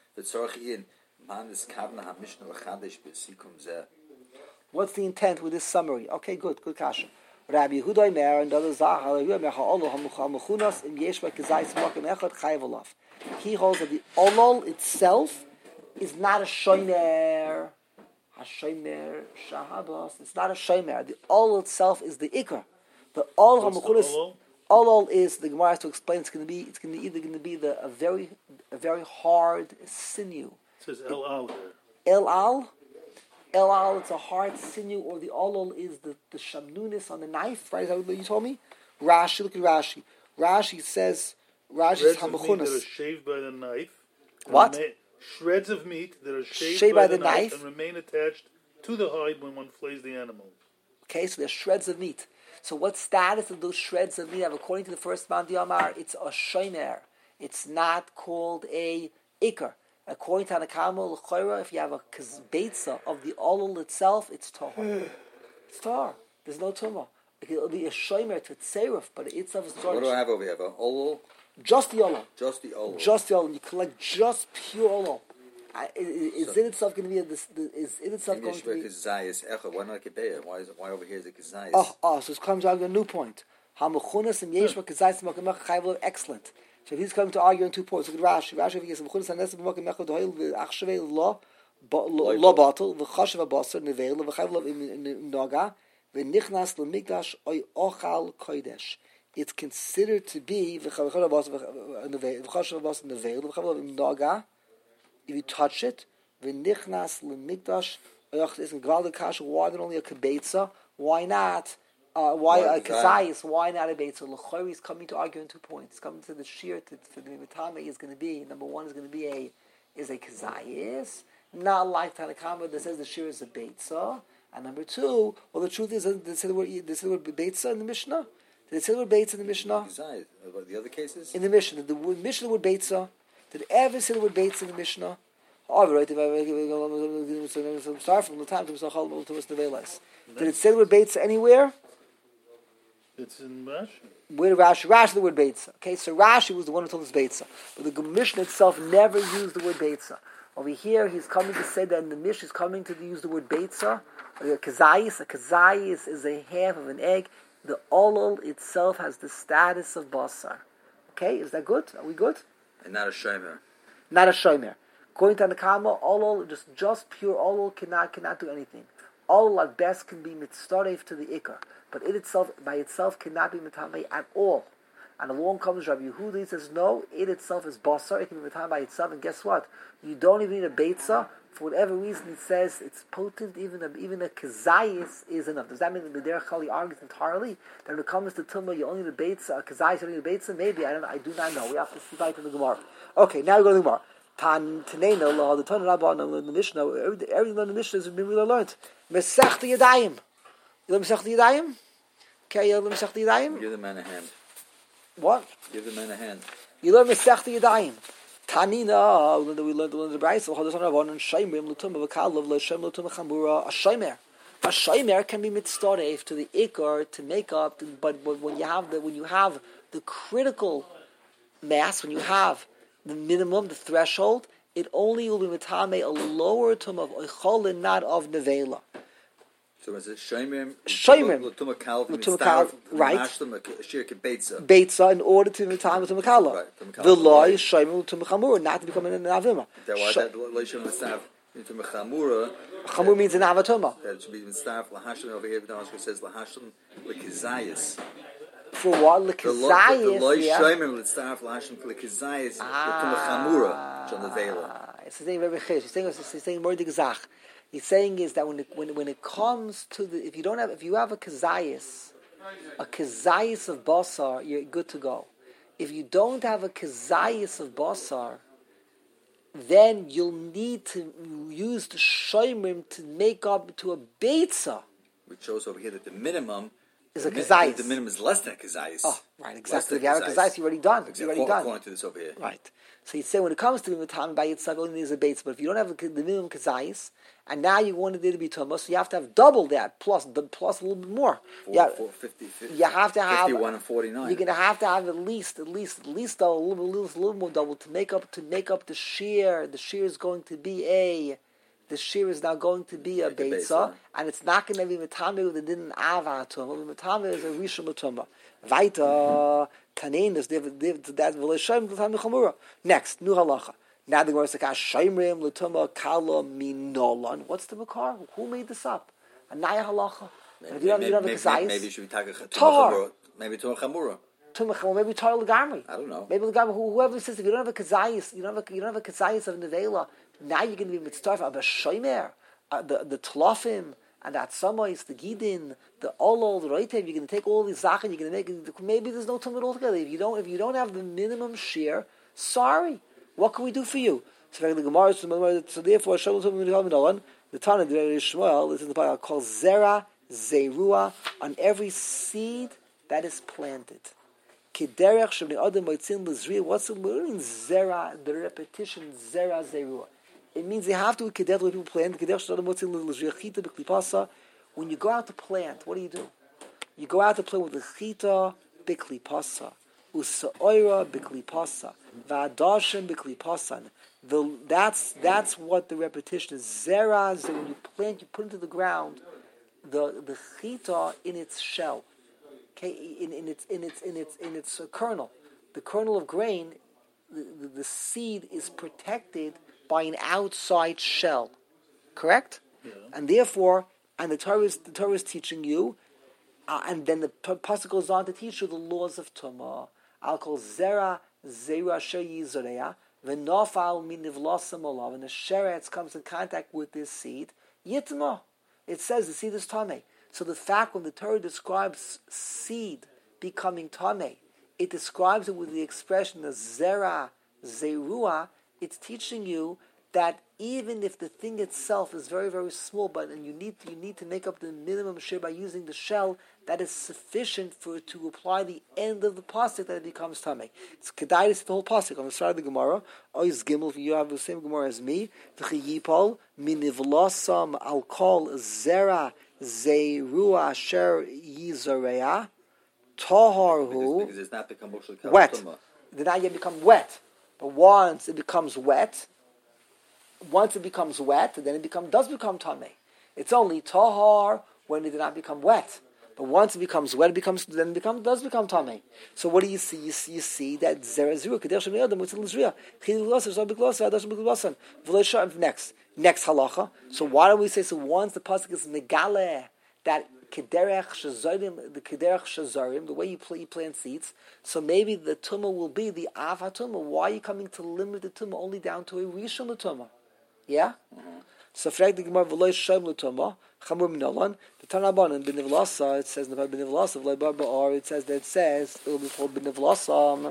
What's the intent with this summary? Okay, good kasha. Rabbi Yehuda Mer and other Zahar he holds that the olol itself is not a shoiner. Hashomer shahabas. It's not a shomer. The olol itself is the ikar. The olol hamechunas. Olol is, the Gemara has to explain. It's going to be either going to be a very hard sinew. It says el al there. El al, it's a hard sinew, or the olol is the shamnunis on the knife, right? Is that what you told me? Rashi, look at Rashi. Rashi says, Shreds of meat that are hamachunas. shaved by the knife. What? Shreds of meat that are shaved by the knife and remain attached to the hide when one flays the animal. Okay, so there's shreds of meat. So what status of those shreds of meat have? According to the first man Diamar, it's a shomer. It's not called a ikar. According to Hanakama L'chayra, if you have a beitza of the olol itself, it's tahor. It's tahor. There's no tumah. It'll be a shomer to tserif, but it itself is tahor. What do I have over here? I have an olol? Just the olol. Just the olol. Just the olol. You collect just pure olol. Is it itself going to be is it itself going to be? Why not kebeya? Why over here is it kazayis? So it's coming to argue a new point. Hamechunas and yeshma kazayis makamach chayvul. Excellent. So if he's coming to argue on 2 points, look at Rashi. Rashi if he says hamechunas and nesem makamach dohil v'achshavei lo batel v'chashav abasar neveil v'chayvul in naga v'nichnas lemigdash oy ochal kodesh. It's considered to be v'chashav abasar neveil v'chayvul in naga. If you touch it, v'nichnas lemigdash, isn't galda kasha? Why not only a kibetza? Why not? Why a kazayis? Why not a beitza? L'chori is coming to argue in 2 points. Coming to the shir for the mitame is going to be number one is going to be a kazayis, not like Tanakama that says the shir is a beitza. And number two, well, the truth is, did they say the word beitza in the Mishnah? Did they say the word beitza in the Mishnah? The other cases In the Mishnah, did the Mishnah the word beitza? Did it ever say the word beitza in the Mishnah? Right, if I start from the time to nevelas. Did it say the word beitza anywhere? It's in Rashi. Where did Rashi the word beitza? Okay, so Rashi was the one who told us beitza, but the Mishnah itself never used the word beitza. Over here, he's coming to say that in the Mishnah is coming to use the word beitza. A kazayis is a half of an egg. The olol itself has the status of basar. Okay, is that good? Are we good? and not a shomer. Not a shomer. According to the Kama, olol, just pure olol cannot do anything. Olol at best can be mitzaref to the ikar, but it itself, by itself, cannot be mitamei at all. And along comes Rabbi Yehuda, he says, no, it itself is basar, it can be mitamei by itself, and guess what? You don't even need a beitza. For whatever reason, it says it's potent, even a kazayis is enough. Does that mean that the Derech Chali argues entirely that when it comes to Tumah, you only need a beitza, a kazayis, you only need a beitza? Maybe, I do not know. We have to see right in the Gemara. Okay, now we go to the Gemara. Tanena law, the Tanna Rabban in the Mishnah, everything in the Mishnah has been really learned. Mesech the Yadayim. You learn Mesech the Yadayim? Okay, you learn Mesech the Yadayim? Give the man a hand. What? Give the man a hand. You learn Mesech the Yadayim. Tanina, we learned the Brayso, a shomer can be mitzaref to the ikar to make up, but when you have the critical mass, when you have the minimum, the threshold, it only will be mitame a lower tum of oicholin, not of nevela. So is it shomer? L'tumah right? Beitza in order to mitame l'tumah kala. The law is shomer l'tumah chamura, not to become an avima. That why that l'tumah staff l'tumah chamura. Chamur means an avatuma. That should be staff lahashim over here. It says lahashim l'kizayis. For what? L'kizayis. The loy shomer l'staff lahashim l'kizayis l'tumah chamura. John the Vela. It's saying very chish. He's saying more digzach. He's saying is that when it comes to if you have a kazayis of basar, you're good to go. If you don't have a kazayis of basar, then you'll need to use the shoymrim to make up to a beitza. Which shows over here that the minimum is a kazayis. The minimum is less than a kazayis. Oh, right, exactly. If you have a kazayis, you're already done. Exactly. You're already done. According to this over here. Right. So he'd say when it comes to the time by itself, only needs a beitza. But if you don't have the minimum kazayis, and now you wanted it to be tumah, so you have to have double that plus a little bit more. 50, you have to have 51 and 49. You're going to have to have at least a little more double to make up the shear. The shear is going to be the shear is now going to be a beitza, and it's not going to be metame with the didn't ava tumah. Metame is a rishon tumah. Vaita tanein is that v'leishem l'tam chamura. Next, new halacha. Now the Gemara says, "Shayimrim l'tuma kala minolan." What's the makar? Who made this up? A naya halacha. Maybe it should be taka tar. Maybe tuma chamura. Maybe tar legamri. I don't know. Maybe legamri. Whoever says if you don't have a kazayis, you don't have a kazayis of nevela. Now you're going to be mitzvah of a shomer, the tlofim. And that is the gidin, the olol, the roitev, you're going to take all these zachin, you're going to make, maybe there's no tumah altogether. If you don't have the minimum share, sorry, what can we do for you? So the Gemara, so therefore, the Tana, the Shmuel, this is the part called zera zerua on every seed that is planted. Kiderech shavnei adam moitzin l'zriya. What's the meaning? Zera, the repetition, zera zerua. It means they have to kedef when people plant. When you go out to plant, what do? You go out to plant with the chita biklipasa, usaoira biklipasa, va'adashem biklipasan. That's what the repetition is. Zera is when you plant, you put into the ground the chita in its shell, okay, in its kernel, the kernel of grain. The seed is protected by an outside shell, correct? Yeah. And therefore, the Torah is teaching you, and then the pasuk goes on to teach you the laws of Tumah. I'll call zera sheyi zoreya v'nofal minivlasam olav. When the sheretz comes in contact with this seed, yitma. It says the seed is tamei. So the fact when the Torah describes seed becoming tamei, it describes it with the expression of zera zerua. It's teaching you that even if the thing itself is very, very small, and you need to make up the minimum share by using the shell, that is sufficient for it to apply the end of the pasuk that it becomes tamei. It's kedai to see the whole pasuk on the side of the Gemara. Ois gimel, if you have the same Gemara as me, v'chiyipol minivlasam al kol zera zeirua asher yizareya toharhu. Because it's not become wet. It did not yet become wet. But once it becomes wet, then it does become tamei. It's only tahar when it did not become wet. But once it becomes wet, does become tamei. So what do you see? You see that zera zera kadesh adam with l'zriya. Next halacha. So why don't we say so? Once the pasuk is megale that kederech shazarim, the way you plant seeds. So maybe the tumah will be the av tumah. Why are you coming to limit the tumah only down to a rishon tumah? Yeah. So frag the Gemara v'loy shem l'tumah chamur minolan. The Tanaban in B'nivlasa it says in the B'nivlasa v'loy bar ba'ar it will be called B'nivlasa.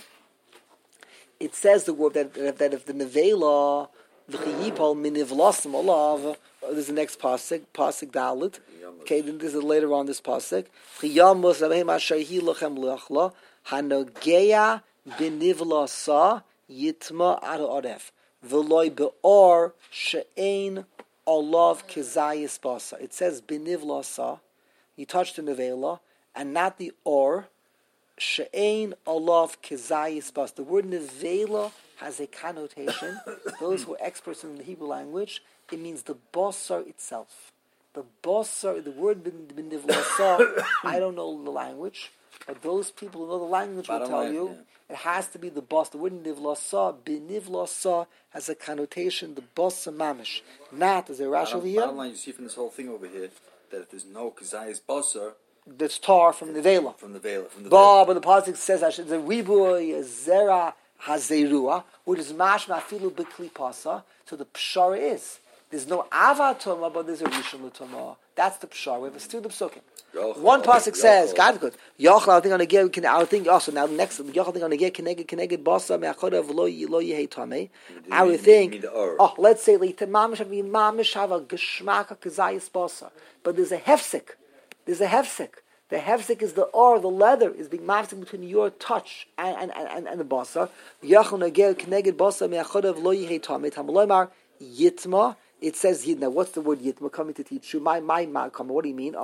It says the word that if the nevela v'chiyipol minivlasam olav. There's the next pasuk dalit. Okay, then this is later on this pasuk. Chiyamus avhem asher hi lochem leachla hanogeya b'nivlasa yitma ad aref v'loy be'or she'ein olav kezayis basa. It says b'nivlasa, you touch the nevela, and not the or she'ein olav kezayis basa. The word nevela has a connotation. Those who are experts in the Hebrew language, it means the basar itself. The basar, the word b'nivlasa, I don't know the language, but those people who know the language will tell you it has to be the bas. The word b'nivlasa has a connotation, the basar mamish. Not as a rash over here. Bottom line, you see from this whole thing over here that if there's no kazayis basar, that's tar from the vela. From the vela. But the pasuk says the ribuy zera hazerua, which is mashma afilu b'kli pasa. So the pshara is there's no ava tumah, but there's a rishon l'tumah. That's the pshara. We have a student psukim. One pasuk says, God good. Yochel, I think on again. I think also now the next Yochel, I think on again. Keneged basa me'achoda v'lo yehei tamei. I would think. Let's say mamish have a geshmak kazayis basa, but there's a hefsek. The hefsek is the leather is being mafsik between your touch and the basa. Yochel nagel keneged basa me'achoda v'lo yehei tamei. Tamaloymar yitma. It says Yidna. What's the word Yitma coming to teach you? My comment. What do you mean?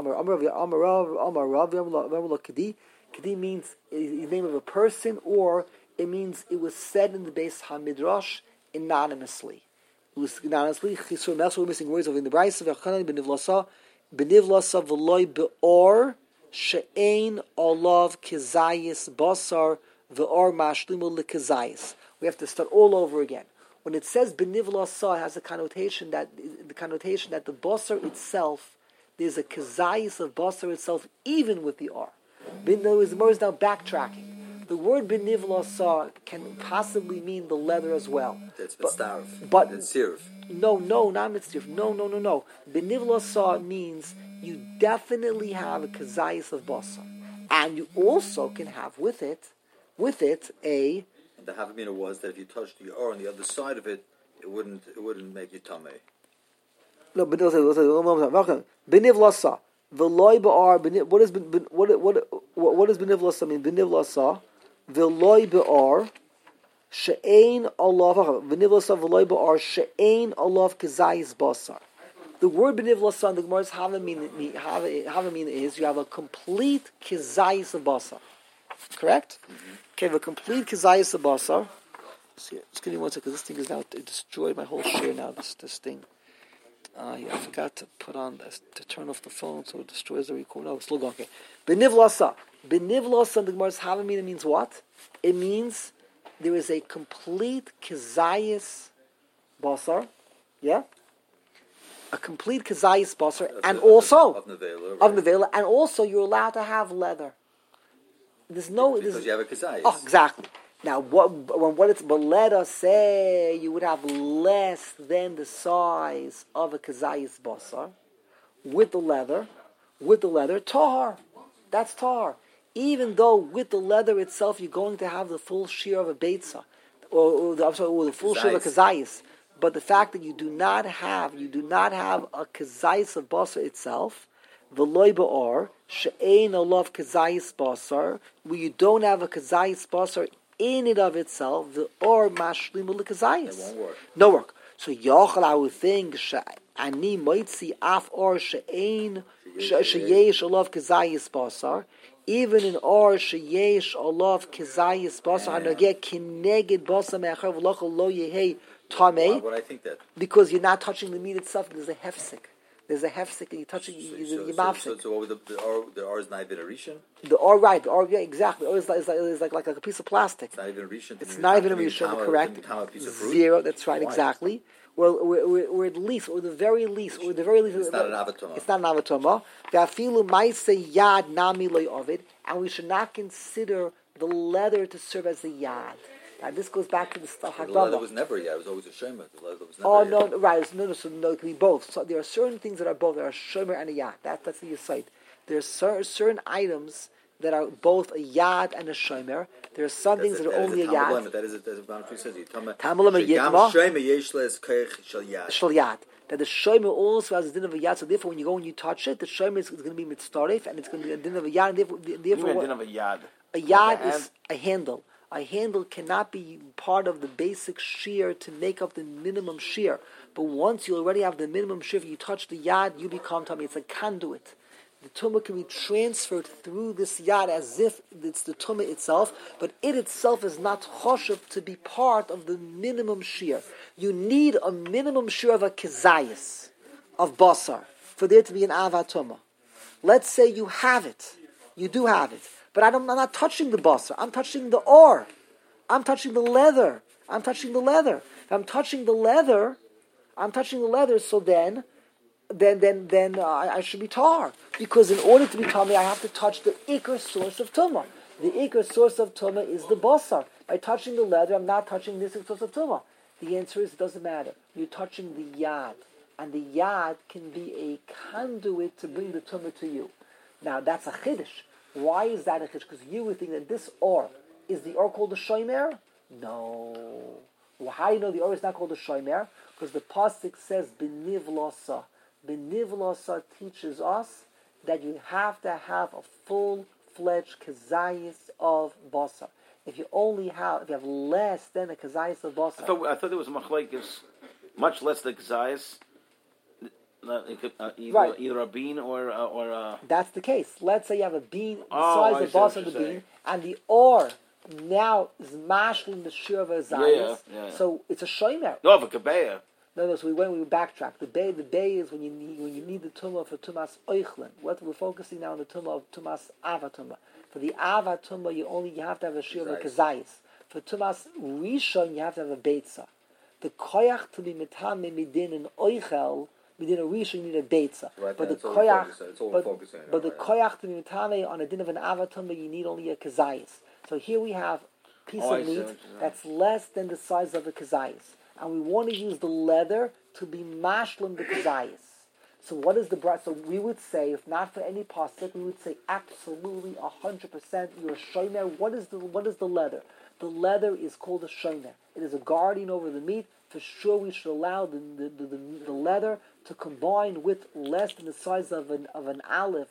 Kedi. Kedi means the name of a person, or it means it was said in the base Hamidrash anonymously. It was anonymously. We're missing words over in the Brayso. Benivlasa v'loy be'or she'ein olav kezayis basar ve'or mashlimu lekazayis. We have to start all over again. When it says benivla sa, it has the connotation that the basar itself, there's a kazayis of basar itself, even with the r. The Gemara is now backtracking. The word benivla sa can possibly mean the leather as well. That's mitzdarf. But it's sirf. No, not mitzdarf. No. Benivla sa means you definitely have a kazayis of basar, and you also can have with it a. And the havamina was that if you touched the or on the other side of it, it wouldn't make you tamei. No, but benivla sa. V'loy ba'ar. What does benivla sa mean? Benivla sa. V'loy ba'ar. She'ein alav. Benivla sa v'loy ba'ar. She'ein alav kazayis basar. The word benivla sa in the Gemara's havamina is you have a complete kazayis of basar. Correct? Mm-hmm. Okay, a complete kazayis of basar. See, just give me 1 second. This thing is now it destroyed my whole share now. This thing. I forgot to put on this, to turn off the phone so it destroys the record. No, it's still going. Okay. Benivla sa. Benivla sa in the Gemara's havamina means what? It means there is a complete kazayis basar. Yeah? A complete kazayis basar, and also of nevela, and also you're allowed to have leather. Because you have a kazayis. Oh, exactly. Now, but let us say you would have less than the size of a kazayis basar with the leather, tahar. That's tahar. Even though with the leather itself you're going to have the full shear of a beitza, or the full shear of a kazayis. But the fact that you do not have a kazayis of basar itself, v'loy ba'ar she'ein alav kazayis basar, where you don't have a kazayis basar in it of itself, the or mashlimu lekazayis. It won't work. No work. So yachal, I would think ani moitzi af or she'ein sheyesh alav kazayis basar. Even in or sheyesh alav kazayis basar hanogeh kineged basar me'achar v'lochal lo yehei. Why would I think that? Because you're not touching the meat itself. There's a hefsek, and you're touching your mafsek. So what would the R is not even a rishon? The R, right? The R, yeah, exactly. The R is like a piece of plastic. It's not even a rishon. It's not even a rishon. Correct. Zero. That's right. Exactly. Well, we're at least, or the very least, It's not an avatoma. It's not an avatoma. Ve'afilu ma'aseh yad nami lo ovid, and we should not consider the leather to serve as the yad. Now this goes back to the stuff. The leather was never yad. It was always a shomer. The leather was never no, right. So it can be both. So there are certain things that are both. There are shomer and a yad. That's the yesod. There are certain items that are both a yad and a shomer. There are some things that are only a yad. That is a boundary says shel yad. That the shomer also has a din of a yad. So therefore, when you go and you touch it, the shomer is going to be mitzdaref, and it's going to be a din of a yad. And therefore, a din of a yad. A yad is a handle. A handle cannot be part of the basic shear to make up the minimum shear. But once you already have the minimum shear, if you touch the yad, you become tummy. It's a conduit. The tumah can be transferred through this yad as if it's the tumah itself, but it itself is not choshev to be part of the minimum shear. You need a minimum shear of a kezayis, of basar, for there to be an avat tumah. Let's say you have it. You do have it. But I'm not touching the basar. I'm touching the or. I'm touching the leather. If I'm touching the leather, so then I should be tar. Because in order to be tar, I have to touch the ikar source of tumah. The ikar source of tumah is the basar. By touching the leather, I'm not touching this source of tumah. The answer is it doesn't matter. You're touching the yad. And the yad can be a conduit to bring the tumah to you. Now that's a chiddush. Why is that a chiddush? Because you would think that this or is the or called the shomer? No. Well, how do you know the or is not called the shomer? Because the pasuk says benivlosa. Benivlosa teaches us that you have to have a full-fledged kazayis of basar. If you have less than a kazayis of basar. I thought there was a machlekes, much less than kazayis. Either a bean or a... That's the case. Let's say you have a bean, the size of basar of the bean, and the or now is mashlim the shir of a zayis. Yeah. So it's a shomer. No, of a kabeya. No. So we backtrack. The bay is when you need the tumah for tumas oichlin. What we're focusing now on the tumah of tumas ava tumah. For the ava tumah, you have to have a shir of a kazayis. For tumas rishon, you have to have a beitza. The koyach to be mitame midin and oichel, midin a rishon, you need a beitza. Right, but the koyach, but the koyach to be mitame on a din of an avatumah, you need only a kazayis. So here we have a piece of meat that's less than the size of a kazayis. And we want to use the leather to be mashlim the kazayis. So what is the bright? So we would say, if not for any pasuk, we would say absolutely 100%. You're a shomer. What is the leather? The leather is called a shomer. It is a guardian over the meat. For sure, we should allow the leather to combine with less than the size of an aleph.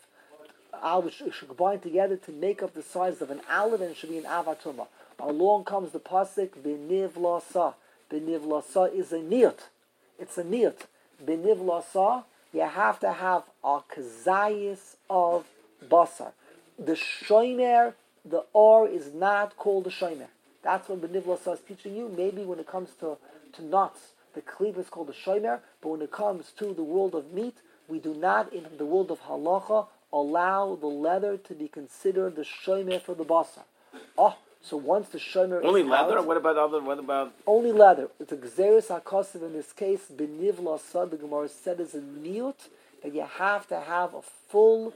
It should combine together to make up the size of an aleph, and it should be an avatuma. Along comes the pasuk b'niv lasa. B'niv lasa is a niyot. It's a niyot. B'niv lasa. You have to have a kazayis of basar. The shomer, the or is not called a shomer. That's what B'niv Lasa is teaching you. Maybe when it comes to nuts, the klib is called a shomer. But when it comes to the world of meat, we do not, in the world of halacha, allow the leather to be considered the shomer for the basar. So once the shomer only is leather? Out, What about only leather? It's a gzeres hakosiv in this case. B'niv lasa, the Gemara said, is a niyut that you have to have a full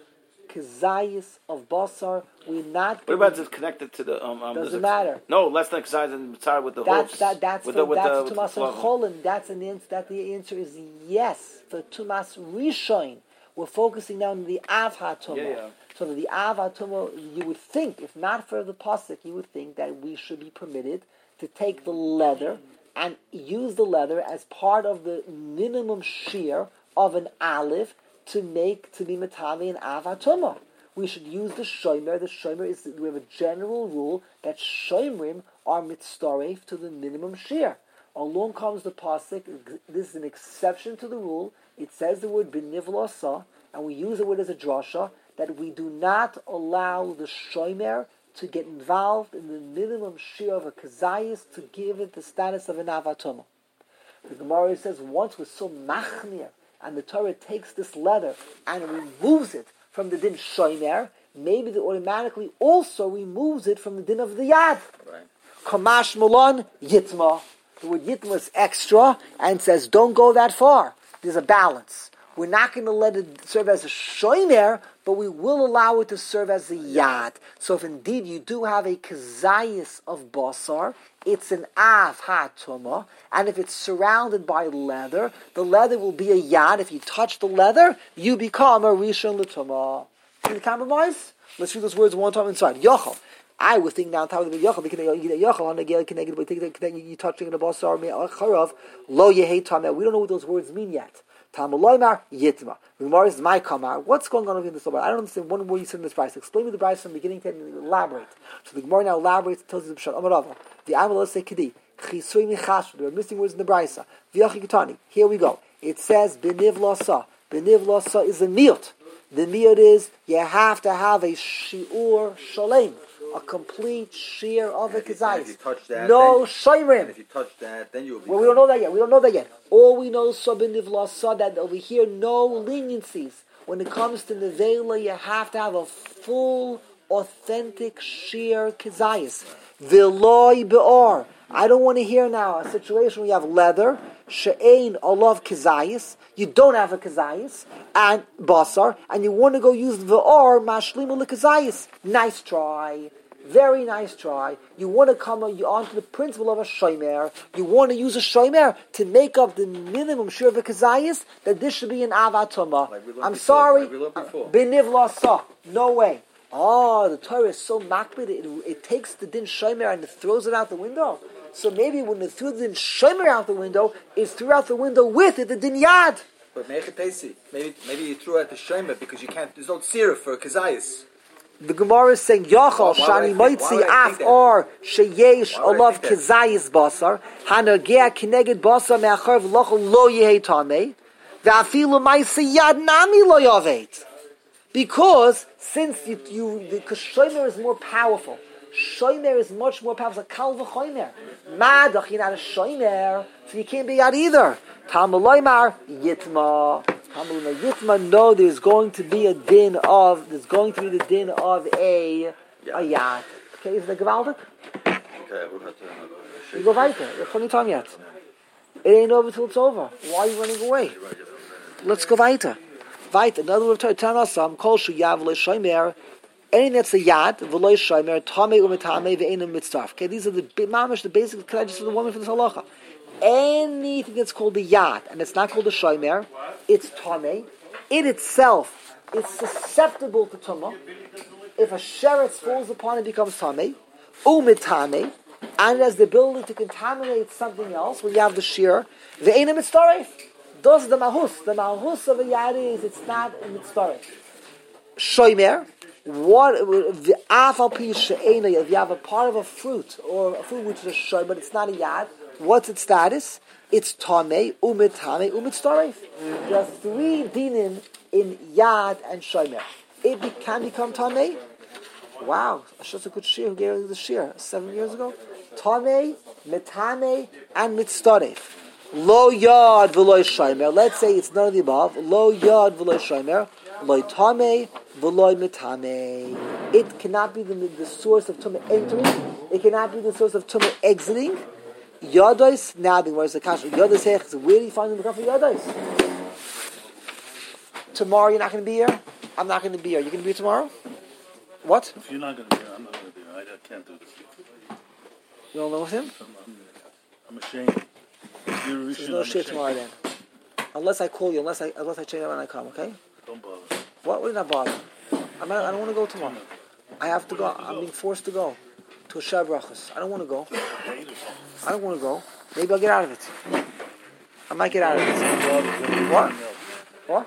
kazayis of basar. We're not. What about it connected to the? Doesn't matter. No, less than kazayis and tzar with the hooves. That's tumas cholin. That's an answer. That the answer is yes for tumas rishon. We're focusing now on the av hatumah. Yeah. So the Av HaTumah, you would think, if not for the pasuk, you would think that we should be permitted to take the leather and use the leather as part of the minimum shear of an aleph to be matami an Av HaTumah. We should use the shomer. The shomer is, we have a general rule that shomrim are mitzaref to the minimum shear. Along comes the pasuk. This is an exception to the rule. It says the word b'niv lasa, and we use the word as a drasha, that we do not allow the shomer to get involved in the minimum shear of a kazayis to give it the status of an avatumah. The Gemara says once we're so machmir, and the Torah takes this leather and removes it from the din shomer, maybe it automatically also removes it from the din of the yad. Right. Kamash mulon yitma. The word yitma is extra and says don't go that far. There's a balance. We're not going to let it serve as a shomer, but we will allow it to serve as a yad. So if indeed you do have a kazayis of basar, it's an av hatumah, and if it's surrounded by leather, the leather will be a yad. If you touch the leather, you become a rishon l'tumah. See the compromise? Let's read those words one time inside. Yochel. I would think now, Yochel, you touching the basar, lo yehi tameh. We don't know what those words mean yet. Tamaloymar yitma. Gemara is my kamar. What's going on over in this Gemara? I don't understand one word you said in this price. Explain me the price from beginning to end and elaborate. So the Gemara now elaborates, tells you the pshat. Amarava. The Amalot say kedi. Chisui michashru. There are missing words in the brisa. V'yachi kitani. Here we go. It says b'niv lasa. B'niv lasa is a niyot. The niyot is you have to have a shiur shalem, a complete shear of a kazayis. No shoyrim. If you touch that, then you'll be. Well, we don't know that yet. All we know is b'niv lasa, that over here no leniencies. When it comes to nevela, you have to have a full, authentic shear kazayis. V'loi be'or. I don't want to hear now a situation where you have leather, she'ein olav kazayis, you don't have a kazayis, and basar, and you want to go use v'or mashlimu l'kazayis. Nice try. Very nice try. You want to come onto the principle of a shomer. You want to use a shomer to make up the minimum share of a kazayis, that this should be an avatoma. I'm sorry. B'niv lasa. No way. The Torah is so makbid, it takes the din shomer and it throws it out the window. So maybe when it threw the din shomer out the window, it threw out the window with it the din yad. But maybe you threw out the shomer because you can't. There's no tzira for kazayis. The Gemara is saying Yachal Shani Moitzi Af or Sheyesh Olav Kazayis Basar Hanagea Kineged Basar Me'achar V'Lochel Lo Yehei Tamei V'Afilu Ma'aseh Yad Nami Lo Yavet. Because since because shomer is more powerful, shomer is much more powerful. It's a kal v'chomer. Madach, you're not a shomer, so you can't be yad either. Tamaloymar yitma. Tamaloymar yitma. No, there's going to be the din of a yad. Okay, is that gewaltig? Okay, You go weiter. You're funny time yet. It ain't over till it's over. Why are you running away? Let's go weiter. Another word of Torah, kol shu yav v'lo shomer. Anything that's a yad, v'lo shomer, tamei u'metame ve'einu mitzarf. Okay, these are the basic credits of the woman for this halacha. Anything that's called a yad, and it's not called a shomer, it's tamei. It itself is susceptible to tumah. If a sheretz falls upon it, it becomes tamei. U'metame. And it has the ability to contaminate something else when you have the shear. Ve'einu mitzarf. Does the mahus of a yad is, it's not a mitzaref. Shomer, the afal pi she'ena, if you have a part of a fruit, or a fruit which is a shomer, but it's not a yad, what's its status? It's tamei, umitame, umitzaref. There are three dinim in yad and shomer. It can become tamei. Wow, that's a good shear. Who gave us the shear 7 years ago? Tamei, mitame, and mitzaref. Lo yad v'lo shomer. Let's say it's none of the above. Lo yad v'lo shomer. Lo tamei v'lo mitame. It cannot be the source of tumah entering. It cannot be the source of tumah exiting. Yados nabbing. Where's the kasha? Yados hech. Where do you find the for yados? Tomorrow you're not going to be here. I'm not going to be here. You going to be here tomorrow? What? If you're not going to be here, I'm not going to be here. I can't do this. You don't know with him? I'm ashamed. There's no shit tomorrow then. Unless I call you, unless I check out when I come, okay? Don't bother. What? What did I bother? I don't want to go tomorrow. I have to go. I'm being forced to go to a Shab Brachos. I don't want to go. I don't want to go. Maybe I'll get out of it. I might get out of it. What? What?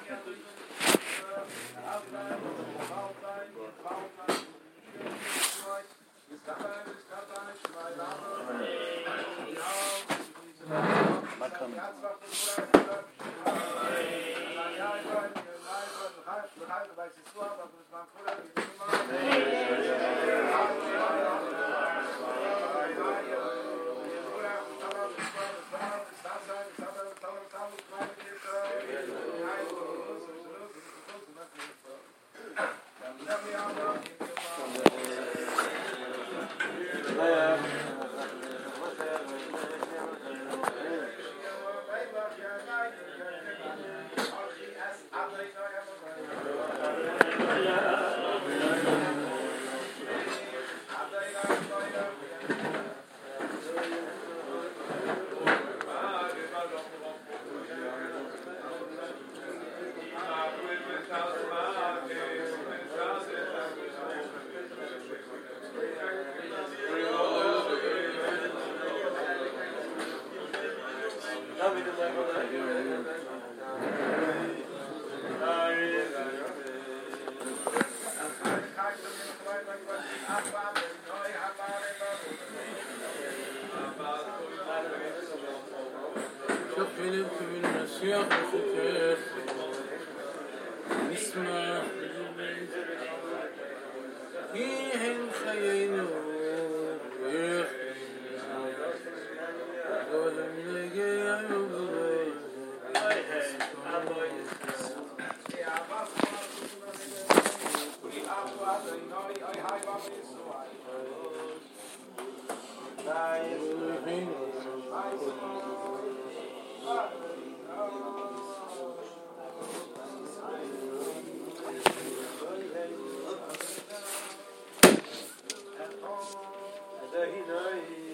He